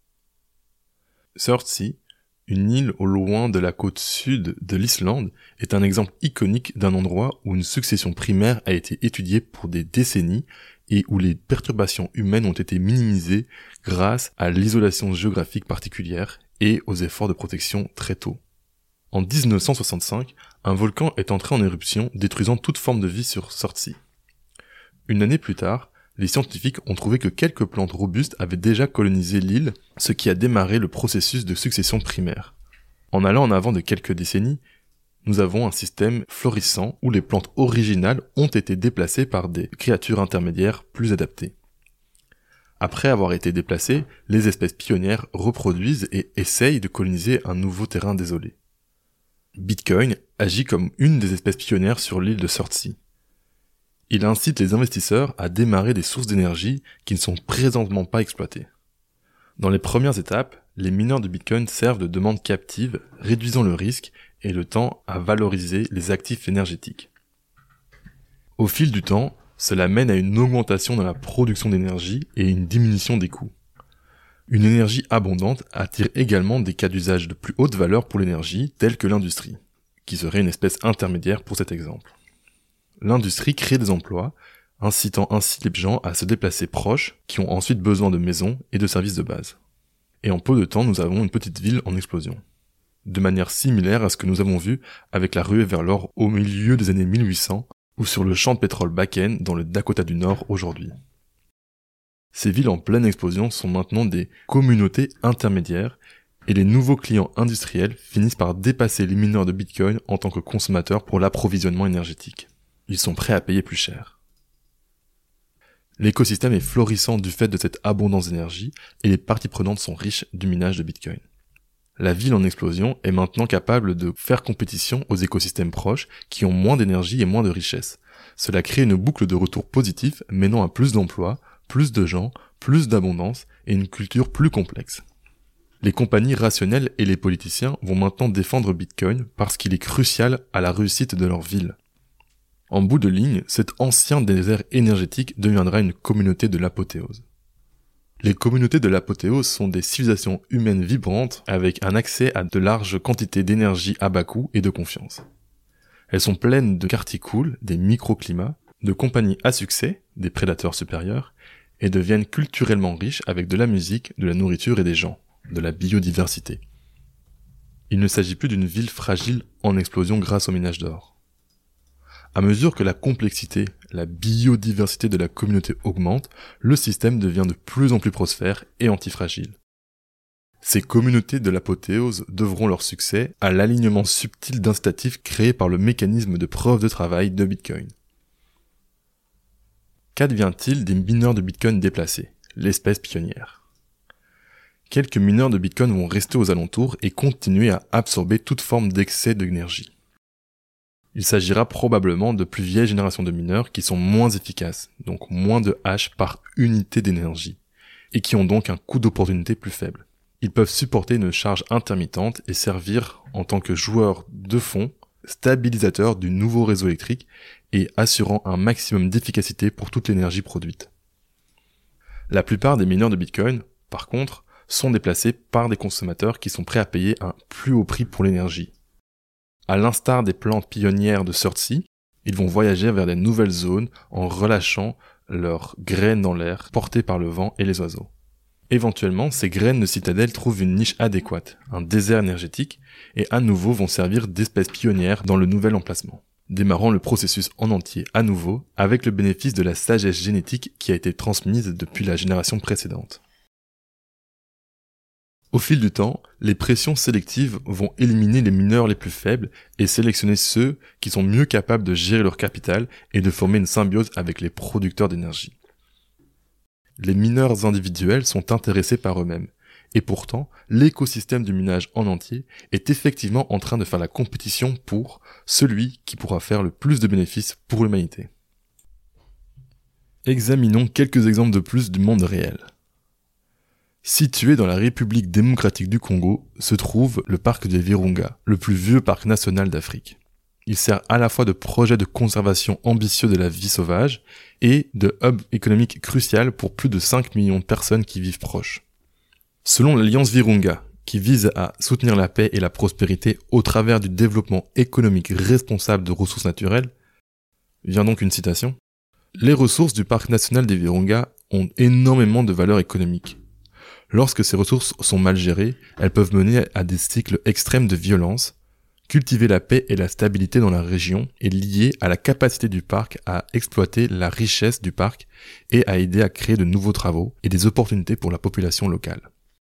Surtsey, une île au loin de la côte sud de l'Islande, est un exemple iconique d'un endroit où une succession primaire a été étudiée pour des décennies et où les perturbations humaines ont été minimisées grâce à l'isolation géographique particulière et aux efforts de protection très tôt. En 1965, un volcan est entré en éruption, détruisant toute forme de vie sur Surtsey. Une année plus tard, les scientifiques ont trouvé que quelques plantes robustes avaient déjà colonisé l'île, ce qui a démarré le processus de succession primaire. En allant en avant de quelques décennies, nous avons un système florissant où les plantes originales ont été déplacées par des créatures intermédiaires plus adaptées. Après avoir été déplacées, les espèces pionnières reproduisent et essayent de coloniser un nouveau terrain désolé. Bitcoin agit comme une des espèces pionnières sur l'île de Surtsey. Il incite les investisseurs à démarrer des sources d'énergie qui ne sont présentement pas exploitées. Dans les premières étapes, les mineurs de Bitcoin servent de demande captive, réduisant le risque et le temps à valoriser les actifs énergétiques. Au fil du temps, cela mène à une augmentation dans la production d'énergie et une diminution des coûts. Une énergie abondante attire également des cas d'usage de plus haute valeur pour l'énergie, tels que l'industrie, qui serait une espèce intermédiaire pour cet exemple. L'industrie crée des emplois, incitant ainsi les gens à se déplacer proches, qui ont ensuite besoin de maisons et de services de base. Et en peu de temps, nous avons une petite ville en explosion. De manière similaire à ce que nous avons vu avec la ruée vers l'or au milieu des années 1800, ou sur le champ de pétrole Bakken dans le Dakota du Nord aujourd'hui. Ces villes en pleine explosion sont maintenant des communautés intermédiaires, et les nouveaux clients industriels finissent par dépasser les mineurs de Bitcoin en tant que consommateurs pour l'approvisionnement énergétique. Ils sont prêts à payer plus cher. L'écosystème est florissant du fait de cette abondance d'énergie et les parties prenantes sont riches du minage de Bitcoin. La ville en explosion est maintenant capable de faire compétition aux écosystèmes proches qui ont moins d'énergie et moins de richesse. Cela crée une boucle de retour positif menant à plus d'emplois, plus de gens, plus d'abondance et une culture plus complexe. Les compagnies rationnelles et les politiciens vont maintenant défendre Bitcoin parce qu'il est crucial à la réussite de leur ville. En bout de ligne, cet ancien désert énergétique deviendra une communauté de l'apothéose. Les communautés de l'apothéose sont des civilisations humaines vibrantes avec un accès à de larges quantités d'énergie à bas coût et de confiance. Elles sont pleines de quartiers cool, des microclimats, de compagnies à succès, des prédateurs supérieurs, et deviennent culturellement riches avec de la musique, de la nourriture et des gens, de la biodiversité. Il ne s'agit plus d'une ville fragile en explosion grâce au minage d'or. À mesure que la complexité, la biodiversité de la communauté augmente, le système devient de plus en plus prospère et antifragile. Ces communautés de l'apothéose devront leur succès à l'alignement subtil d'incitatifs créés par le mécanisme de preuve de travail de Bitcoin. Qu'advient-il des mineurs de Bitcoin déplacés, l'espèce pionnière ? Quelques mineurs de Bitcoin vont rester aux alentours et continuer à absorber toute forme d'excès d'énergie. Il s'agira probablement de plus vieilles générations de mineurs qui sont moins efficaces, donc moins de hash par unité d'énergie, et qui ont donc un coût d'opportunité plus faible. Ils peuvent supporter une charge intermittente et servir en tant que joueurs de fond, stabilisateurs du nouveau réseau électrique et assurant un maximum d'efficacité pour toute l'énergie produite. La plupart des mineurs de Bitcoin, par contre, sont déplacés par des consommateurs qui sont prêts à payer un plus haut prix pour l'énergie. À l'instar des plantes pionnières de Surtsey, ils vont voyager vers des nouvelles zones en relâchant leurs graines dans l'air, portées par le vent et les oiseaux. Éventuellement, ces graines de citadelle trouvent une niche adéquate, un désert énergétique, et à nouveau vont servir d'espèces pionnières dans le nouvel emplacement. démarrant le processus en entier à nouveau avec le bénéfice de la sagesse génétique qui a été transmise depuis la génération précédente. Au fil du temps, les pressions sélectives vont éliminer les mineurs les plus faibles et sélectionner ceux qui sont mieux capables de gérer leur capital et de former une symbiose avec les producteurs d'énergie. Les mineurs individuels sont intéressés par eux-mêmes, et pourtant, l'écosystème du minage en entier est effectivement en train de faire la compétition pour celui qui pourra faire le plus de bénéfices pour l'humanité. Examinons quelques exemples de plus du monde réel. Situé dans la République démocratique du Congo se trouve le parc des Virunga, le plus vieux parc national d'Afrique. Il sert à la fois de projet de conservation ambitieux de la vie sauvage et de hub économique crucial pour plus de 5 millions de personnes qui vivent proches. Selon l'Alliance Virunga, qui vise à soutenir la paix et la prospérité au travers du développement économique responsable de ressources naturelles, vient donc une citation, « Les ressources du parc national des Virunga ont énormément de valeur économique. Lorsque ces ressources sont mal gérées, elles peuvent mener à des cycles extrêmes de violence. Cultiver la paix et la stabilité dans la région est lié à la capacité du parc à exploiter la richesse du parc et à aider à créer de nouveaux travaux et des opportunités pour la population locale. »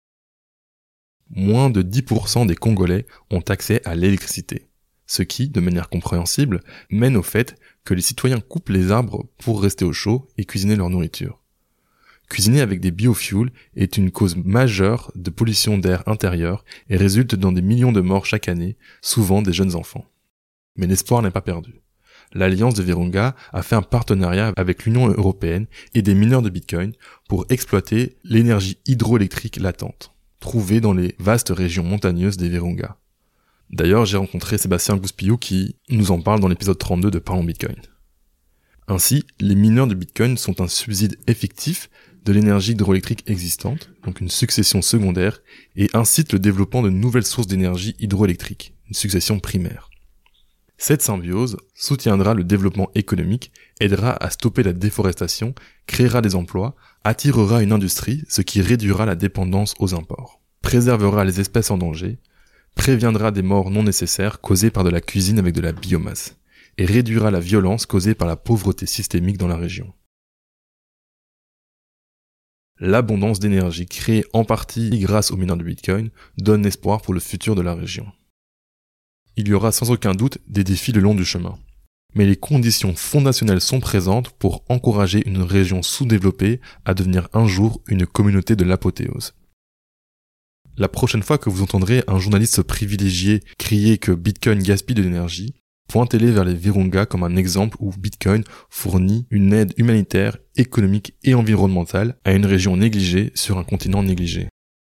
Moins de 10% des Congolais ont accès à l'électricité, ce qui, de manière compréhensible, mène au fait que les citoyens coupent les arbres pour rester au chaud et cuisiner leur nourriture. Cuisiner avec des biofuels est une cause majeure de pollution d'air intérieur et résulte dans des millions de morts chaque année, souvent des jeunes enfants. Mais l'espoir n'est pas perdu. L'Alliance de Virunga a fait un partenariat avec l'Union européenne et des mineurs de Bitcoin pour exploiter l'énergie hydroélectrique latente, trouvée dans les vastes régions montagneuses des Virunga. D'ailleurs, j'ai rencontré Sébastien Gouspillou qui nous en parle dans l'épisode 32 de Parlons Bitcoin. Ainsi, les mineurs de Bitcoin sont un subside effectif de l'énergie hydroélectrique existante, donc une succession secondaire, et incitent le développement de nouvelles sources d'énergie hydroélectrique, une succession primaire. Cette symbiose soutiendra le développement économique, aidera à stopper la déforestation, créera des emplois, attirera une industrie, ce qui réduira la dépendance aux imports, préservera les espèces en danger, préviendra des morts non nécessaires causées par de la cuisine avec de la biomasse, et réduira la violence causée par la pauvreté systémique dans la région. L'abondance d'énergie créée en partie grâce aux mineurs de Bitcoin donne espoir pour le futur de la région. Il y aura sans aucun doute des défis le long du chemin, mais les conditions fondationnelles sont présentes pour encourager une région sous-développée à devenir un jour une communauté de l'apothéose. La prochaine fois que vous entendrez un journaliste privilégié crier que Bitcoin gaspille de l'énergie, pointez-les vers les Virunga comme un exemple où Bitcoin fournit une aide humanitaire, économique et environnementale à une région négligée sur un continent négligé.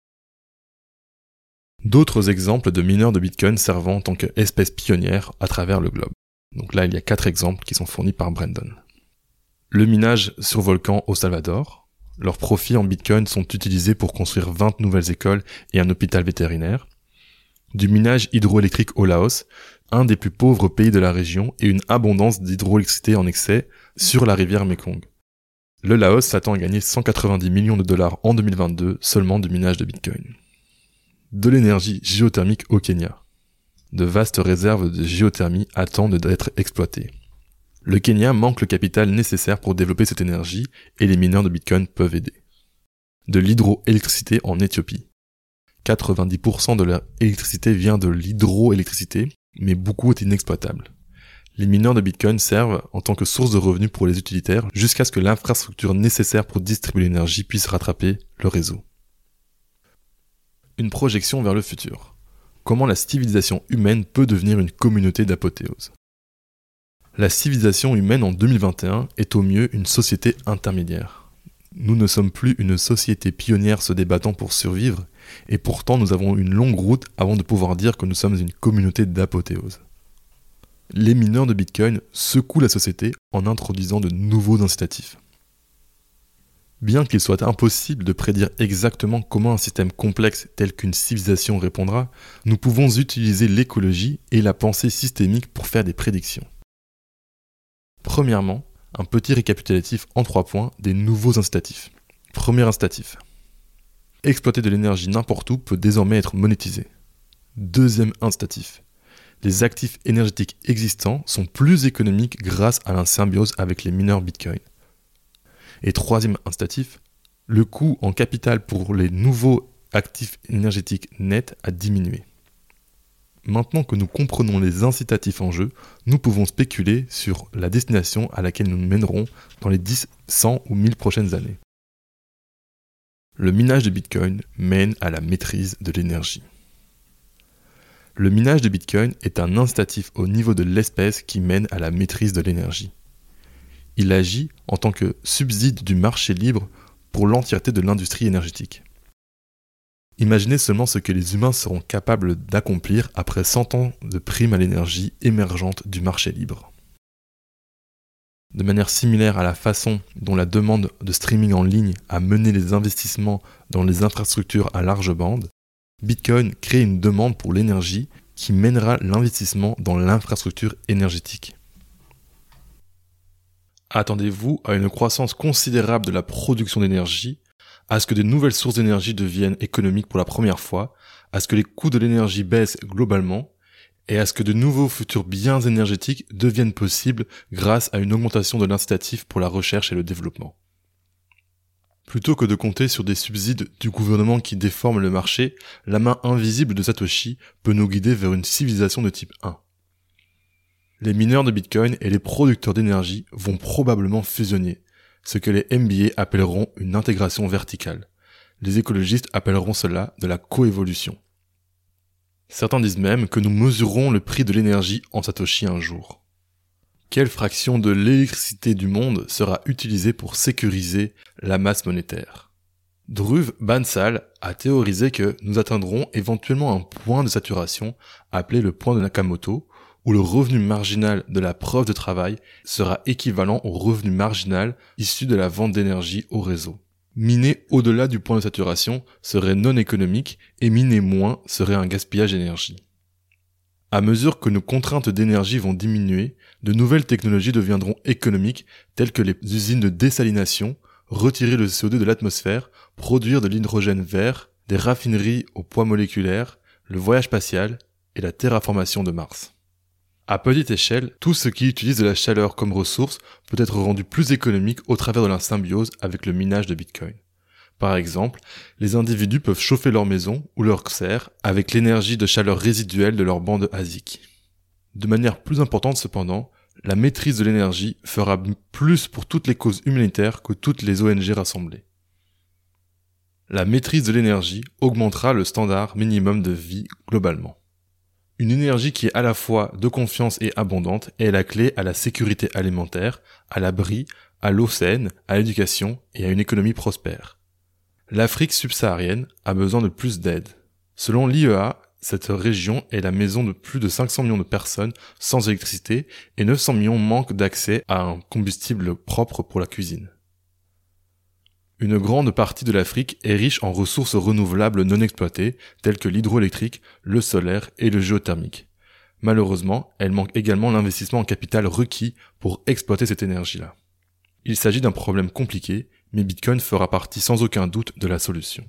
D'autres exemples de mineurs de Bitcoin servant en tant qu'espèce pionnière à travers le globe. Donc là, il y a 4 exemples qui sont fournis par Brandon. Le minage sur volcan au Salvador. Leurs profits en Bitcoin sont utilisés pour construire 20 nouvelles écoles et un hôpital vétérinaire. Du minage hydroélectrique au Laos, un des plus pauvres pays de la région et une abondance d'hydroélectricité en excès sur la rivière Mekong. Le Laos s'attend à gagner 190 millions de dollars en 2022 seulement du minage de Bitcoin. De l'énergie géothermique au Kenya. De vastes réserves de géothermie attendent d'être exploitées. Le Kenya manque le capital nécessaire pour développer cette énergie et les mineurs de Bitcoin peuvent aider. De l'hydroélectricité en Éthiopie. 90% de leur électricité vient de l'hydroélectricité, mais beaucoup est inexploitable. Les mineurs de Bitcoin servent en tant que source de revenus pour les utilitaires jusqu'à ce que l'infrastructure nécessaire pour distribuer l'énergie puisse rattraper le réseau. Une projection vers le futur. Comment la civilisation humaine peut devenir une communauté d'apothéose. La civilisation humaine en 2021 est au mieux une société intermédiaire. Nous ne sommes plus une société pionnière se débattant pour survivre, et pourtant nous avons une longue route avant de pouvoir dire que nous sommes une communauté d'apothéose. Les mineurs de Bitcoin secouent la société en introduisant de nouveaux incitatifs. Bien qu'il soit impossible de prédire exactement comment un système complexe tel qu'une civilisation répondra, nous pouvons utiliser l'écologie et la pensée systémique pour faire des prédictions. Premièrement, un petit récapitulatif en 3 points des nouveaux incitatifs. Premier incitatif. Exploiter de l'énergie n'importe où peut désormais être monétisé. Deuxième incitatif. les actifs énergétiques existants sont plus économiques grâce à la symbiose avec les mineurs Bitcoin. Et troisième incitatif, le coût en capital pour les nouveaux actifs énergétiques nets a diminué. Maintenant que nous comprenons les incitatifs en jeu, nous pouvons spéculer sur la destination à laquelle nous mènerons dans les 10, 100 ou 1000 prochaines années. Le minage de Bitcoin mène à la maîtrise de l'énergie. Le minage de Bitcoin est un incitatif au niveau de l'espèce qui mène à la maîtrise de l'énergie. Il agit en tant que subside du marché libre pour l'entièreté de l'industrie énergétique. Imaginez seulement ce que les humains seront capables d'accomplir après 100 ans de prime à l'énergie émergente du marché libre. De manière similaire à la façon dont la demande de streaming en ligne a mené les investissements dans les infrastructures à large bande, Bitcoin crée une demande pour l'énergie qui mènera l'investissement dans l'infrastructure énergétique. Attendez-vous à une croissance considérable de la production d'énergie, à ce que de nouvelles sources d'énergie deviennent économiques pour la première fois, à ce que les coûts de l'énergie baissent globalement, et à ce que de nouveaux futurs biens énergétiques deviennent possibles grâce à une augmentation de l'incitatif pour la recherche et le développement. Plutôt que de compter sur des subsides du gouvernement qui déforment le marché, la main invisible de Satoshi peut nous guider vers une civilisation de type 1. Les mineurs de Bitcoin et les producteurs d'énergie vont probablement fusionner, ce que les MBA appelleront une intégration verticale. Les écologistes appelleront cela de la coévolution. Certains disent même que nous mesurerons le prix de l'énergie en Satoshi un jour. Quelle fraction de l'électricité du monde sera utilisée pour sécuriser la masse monétaire ? Dhruv Bansal a théorisé que nous atteindrons éventuellement un point de saturation appelé le point de Nakamoto, où le revenu marginal de la preuve de travail sera équivalent au revenu marginal issu de la vente d'énergie au réseau. Miner au-delà du point de saturation serait non économique et miner moins serait un gaspillage d'énergie. À mesure que nos contraintes d'énergie vont diminuer, de nouvelles technologies deviendront économiques telles que les usines de dessalination, retirer le CO2 de l'atmosphère, produire de l'hydrogène vert, des raffineries au poids moléculaire, le voyage spatial et la terraformation de Mars. À petite échelle, tout ce qui utilise de la chaleur comme ressource peut être rendu plus économique au travers de la symbiose avec le minage de Bitcoin. Par exemple, les individus peuvent chauffer leur maison ou leur serre avec l'énergie de chaleur résiduelle de leur bande ASIC. De manière plus importante cependant, la maîtrise de l'énergie fera plus pour toutes les causes humanitaires que toutes les ONG rassemblées. La maîtrise de l'énergie augmentera le standard minimum de vie globalement. Une énergie qui est à la fois de confiance et abondante est la clé à la sécurité alimentaire, à l'abri, à l'eau saine, à l'éducation et à une économie prospère. L'Afrique subsaharienne a besoin de plus d'aide. Selon l'IEA, cette région est la maison de plus de 500 millions de personnes sans électricité et 900 millions manquent d'accès à un combustible propre pour la cuisine. Une grande partie de l'Afrique est riche en ressources renouvelables non exploitées, telles que l'hydroélectrique, le solaire et le géothermique. Malheureusement, elle manque également l'investissement en capital requis pour exploiter cette énergie-là. Il s'agit d'un problème compliqué, mais Bitcoin fera partie sans aucun doute de la solution.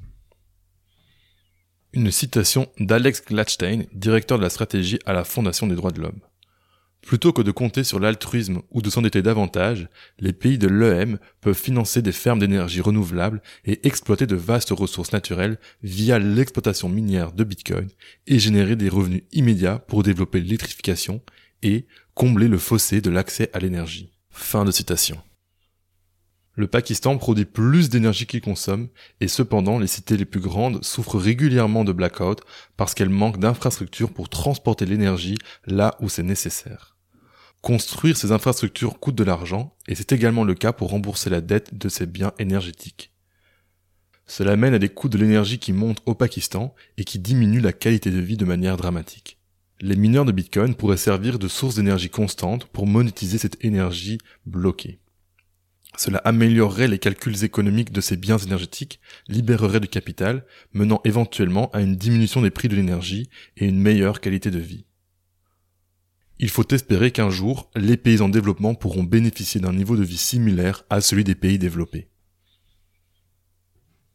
Une citation d'Alex Gladstein, directeur de la stratégie à la Fondation des droits de l'homme. Plutôt que de compter sur l'altruisme ou de s'endetter davantage, les pays de l'EM peuvent financer des fermes d'énergie renouvelable et exploiter de vastes ressources naturelles via l'exploitation minière de Bitcoin et générer des revenus immédiats pour développer l'électrification et combler le fossé de l'accès à l'énergie. Fin de citation. Le Pakistan produit plus d'énergie qu'il consomme et cependant les cités les plus grandes souffrent régulièrement de blackout parce qu'elles manquent d'infrastructures pour transporter l'énergie là où c'est nécessaire. Construire ces infrastructures coûte de l'argent et c'est également le cas pour rembourser la dette de ces biens énergétiques. Cela mène à des coûts de l'énergie qui montent au Pakistan et qui diminuent la qualité de vie de manière dramatique. Les mineurs de Bitcoin pourraient servir de source d'énergie constante pour monétiser cette énergie bloquée. Cela améliorerait les calculs économiques de ces biens énergétiques, libérerait du capital, menant éventuellement à une diminution des prix de l'énergie et une meilleure qualité de vie. Il faut espérer qu'un jour, les pays en développement pourront bénéficier d'un niveau de vie similaire à celui des pays développés.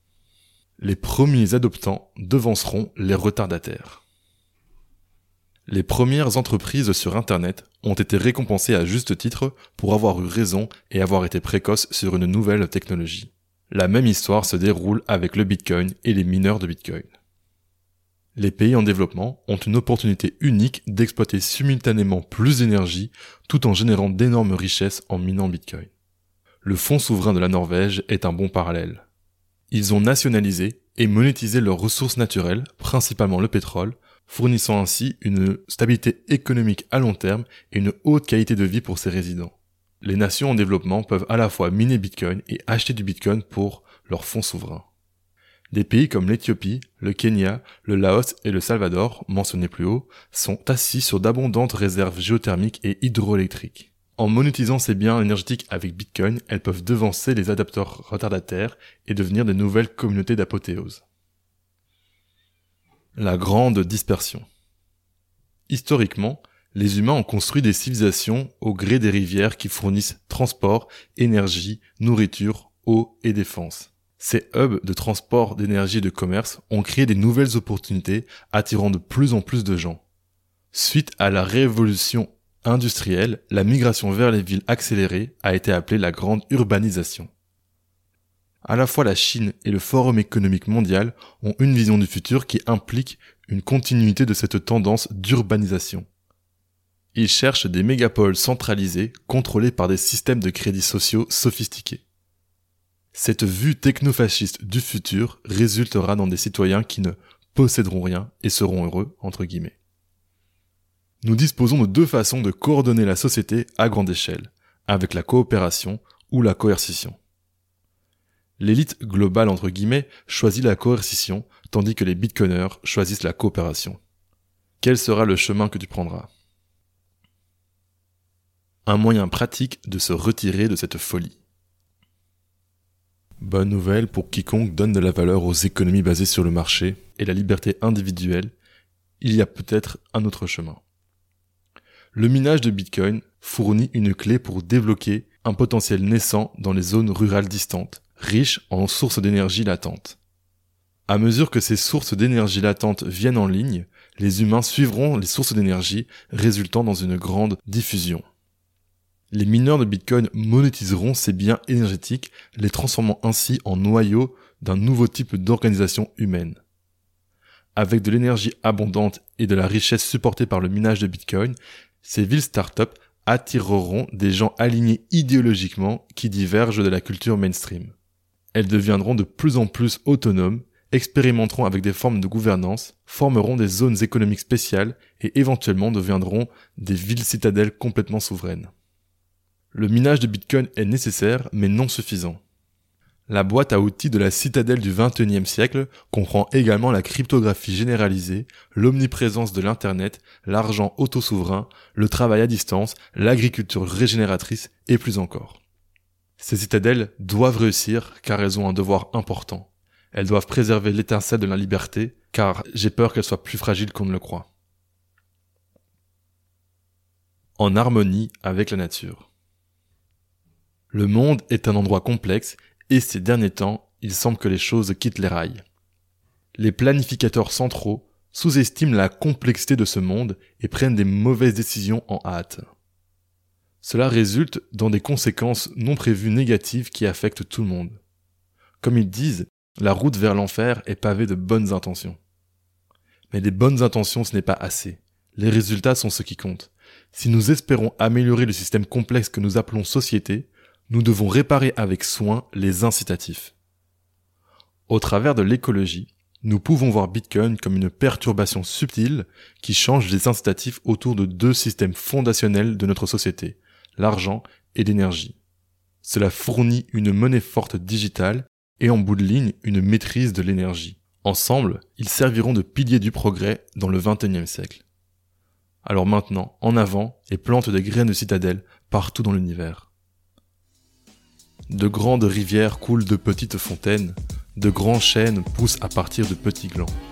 Les premiers adoptants devanceront les retardataires. Les premières entreprises sur Internet ont été récompensées à juste titre pour avoir eu raison et avoir été précoces sur une nouvelle technologie. La même histoire se déroule avec le Bitcoin et les mineurs de Bitcoin. Les pays en développement ont une opportunité unique d'exploiter simultanément plus d'énergie tout en générant d'énormes richesses en minant Bitcoin. Le fonds souverain de la Norvège est un bon parallèle. Ils ont nationalisé et monétisé leurs ressources naturelles, principalement le pétrole, fournissant ainsi une stabilité économique à long terme et une haute qualité de vie pour ses résidents. Les nations en développement peuvent à la fois miner Bitcoin et acheter du Bitcoin pour leurs fonds souverains. Des pays comme l'Éthiopie, le Kenya, le Laos et le Salvador, mentionnés plus haut, sont assis sur d'abondantes réserves géothermiques et hydroélectriques. En monétisant ces biens énergétiques avec Bitcoin, elles peuvent devancer les adapteurs retardataires et devenir de nouvelles communautés d'apothéose. La grande dispersion. Historiquement, les humains ont construit des civilisations au gré des rivières qui fournissent transport, énergie, nourriture, eau et défense. Ces hubs de transport, d'énergie et de commerce ont créé des nouvelles opportunités attirant de plus en plus de gens. Suite à la révolution industrielle, la migration vers les villes accélérée a été appelée la grande urbanisation. À la fois la Chine et le Forum économique mondial ont une vision du futur qui implique une continuité de cette tendance d'urbanisation. Ils cherchent des mégapoles centralisés, contrôlés par des systèmes de crédits sociaux sophistiqués. Cette vue technofasciste du futur résultera dans des citoyens qui ne posséderont rien et seront heureux, entre guillemets. Nous disposons de deux façons de coordonner la société à grande échelle, avec la coopération ou la coercition. L'élite globale, entre guillemets, choisit la coercition, tandis que les bitcoiners choisissent la coopération. Quel sera le chemin que tu prendras ? Un moyen pratique de se retirer de cette folie. Bonne nouvelle pour quiconque donne de la valeur aux économies basées sur le marché et la liberté individuelle, il y a peut-être un autre chemin. Le minage de Bitcoin fournit une clé pour débloquer un potentiel naissant dans les zones rurales distantes, riches en sources d'énergie latentes. À mesure que ces sources d'énergie latentes viennent en ligne, les humains suivront les sources d'énergie, résultant dans une grande diffusion. Les mineurs de Bitcoin monétiseront ces biens énergétiques, les transformant ainsi en noyaux d'un nouveau type d'organisation humaine. Avec de l'énergie abondante et de la richesse supportée par le minage de Bitcoin, ces villes start-up attireront des gens alignés idéologiquement qui divergent de la culture mainstream. Elles deviendront de plus en plus autonomes, expérimenteront avec des formes de gouvernance, formeront des zones économiques spéciales et éventuellement deviendront des villes citadelles complètement souveraines. Le minage de Bitcoin est nécessaire mais non suffisant. La boîte à outils de la citadelle du XXIe siècle comprend également la cryptographie généralisée, l'omniprésence de l'Internet, l'argent autosouverain, le travail à distance, l'agriculture régénératrice et plus encore. Ces citadelles doivent réussir car elles ont un devoir important. Elles doivent préserver l'étincelle de la liberté car j'ai peur qu'elle soit plus fragile qu'on ne le croit. En harmonie avec la nature. Le monde est un endroit complexe et ces derniers temps, il semble que les choses quittent les rails. Les planificateurs centraux sous-estiment la complexité de ce monde et prennent des mauvaises décisions en hâte. Cela résulte dans des conséquences non prévues négatives qui affectent tout le monde. Comme ils disent, la route vers l'enfer est pavée de bonnes intentions. Mais les bonnes intentions, ce n'est pas assez. Les résultats sont ce qui compte. Si nous espérons améliorer le système complexe que nous appelons société, nous devons réparer avec soin les incitatifs. Au travers de l'écologie, nous pouvons voir Bitcoin comme une perturbation subtile qui change les incitatifs autour de deux systèmes fondationnels de notre société, l'argent et l'énergie. Cela fournit une monnaie forte digitale et en bout de ligne une maîtrise de l'énergie. Ensemble, ils serviront de piliers du progrès dans le XXIe siècle. Alors maintenant, en avant et plante des graines de citadelle partout dans l'univers. De grandes rivières coulent de petites fontaines, de grands chênes poussent à partir de petits glands.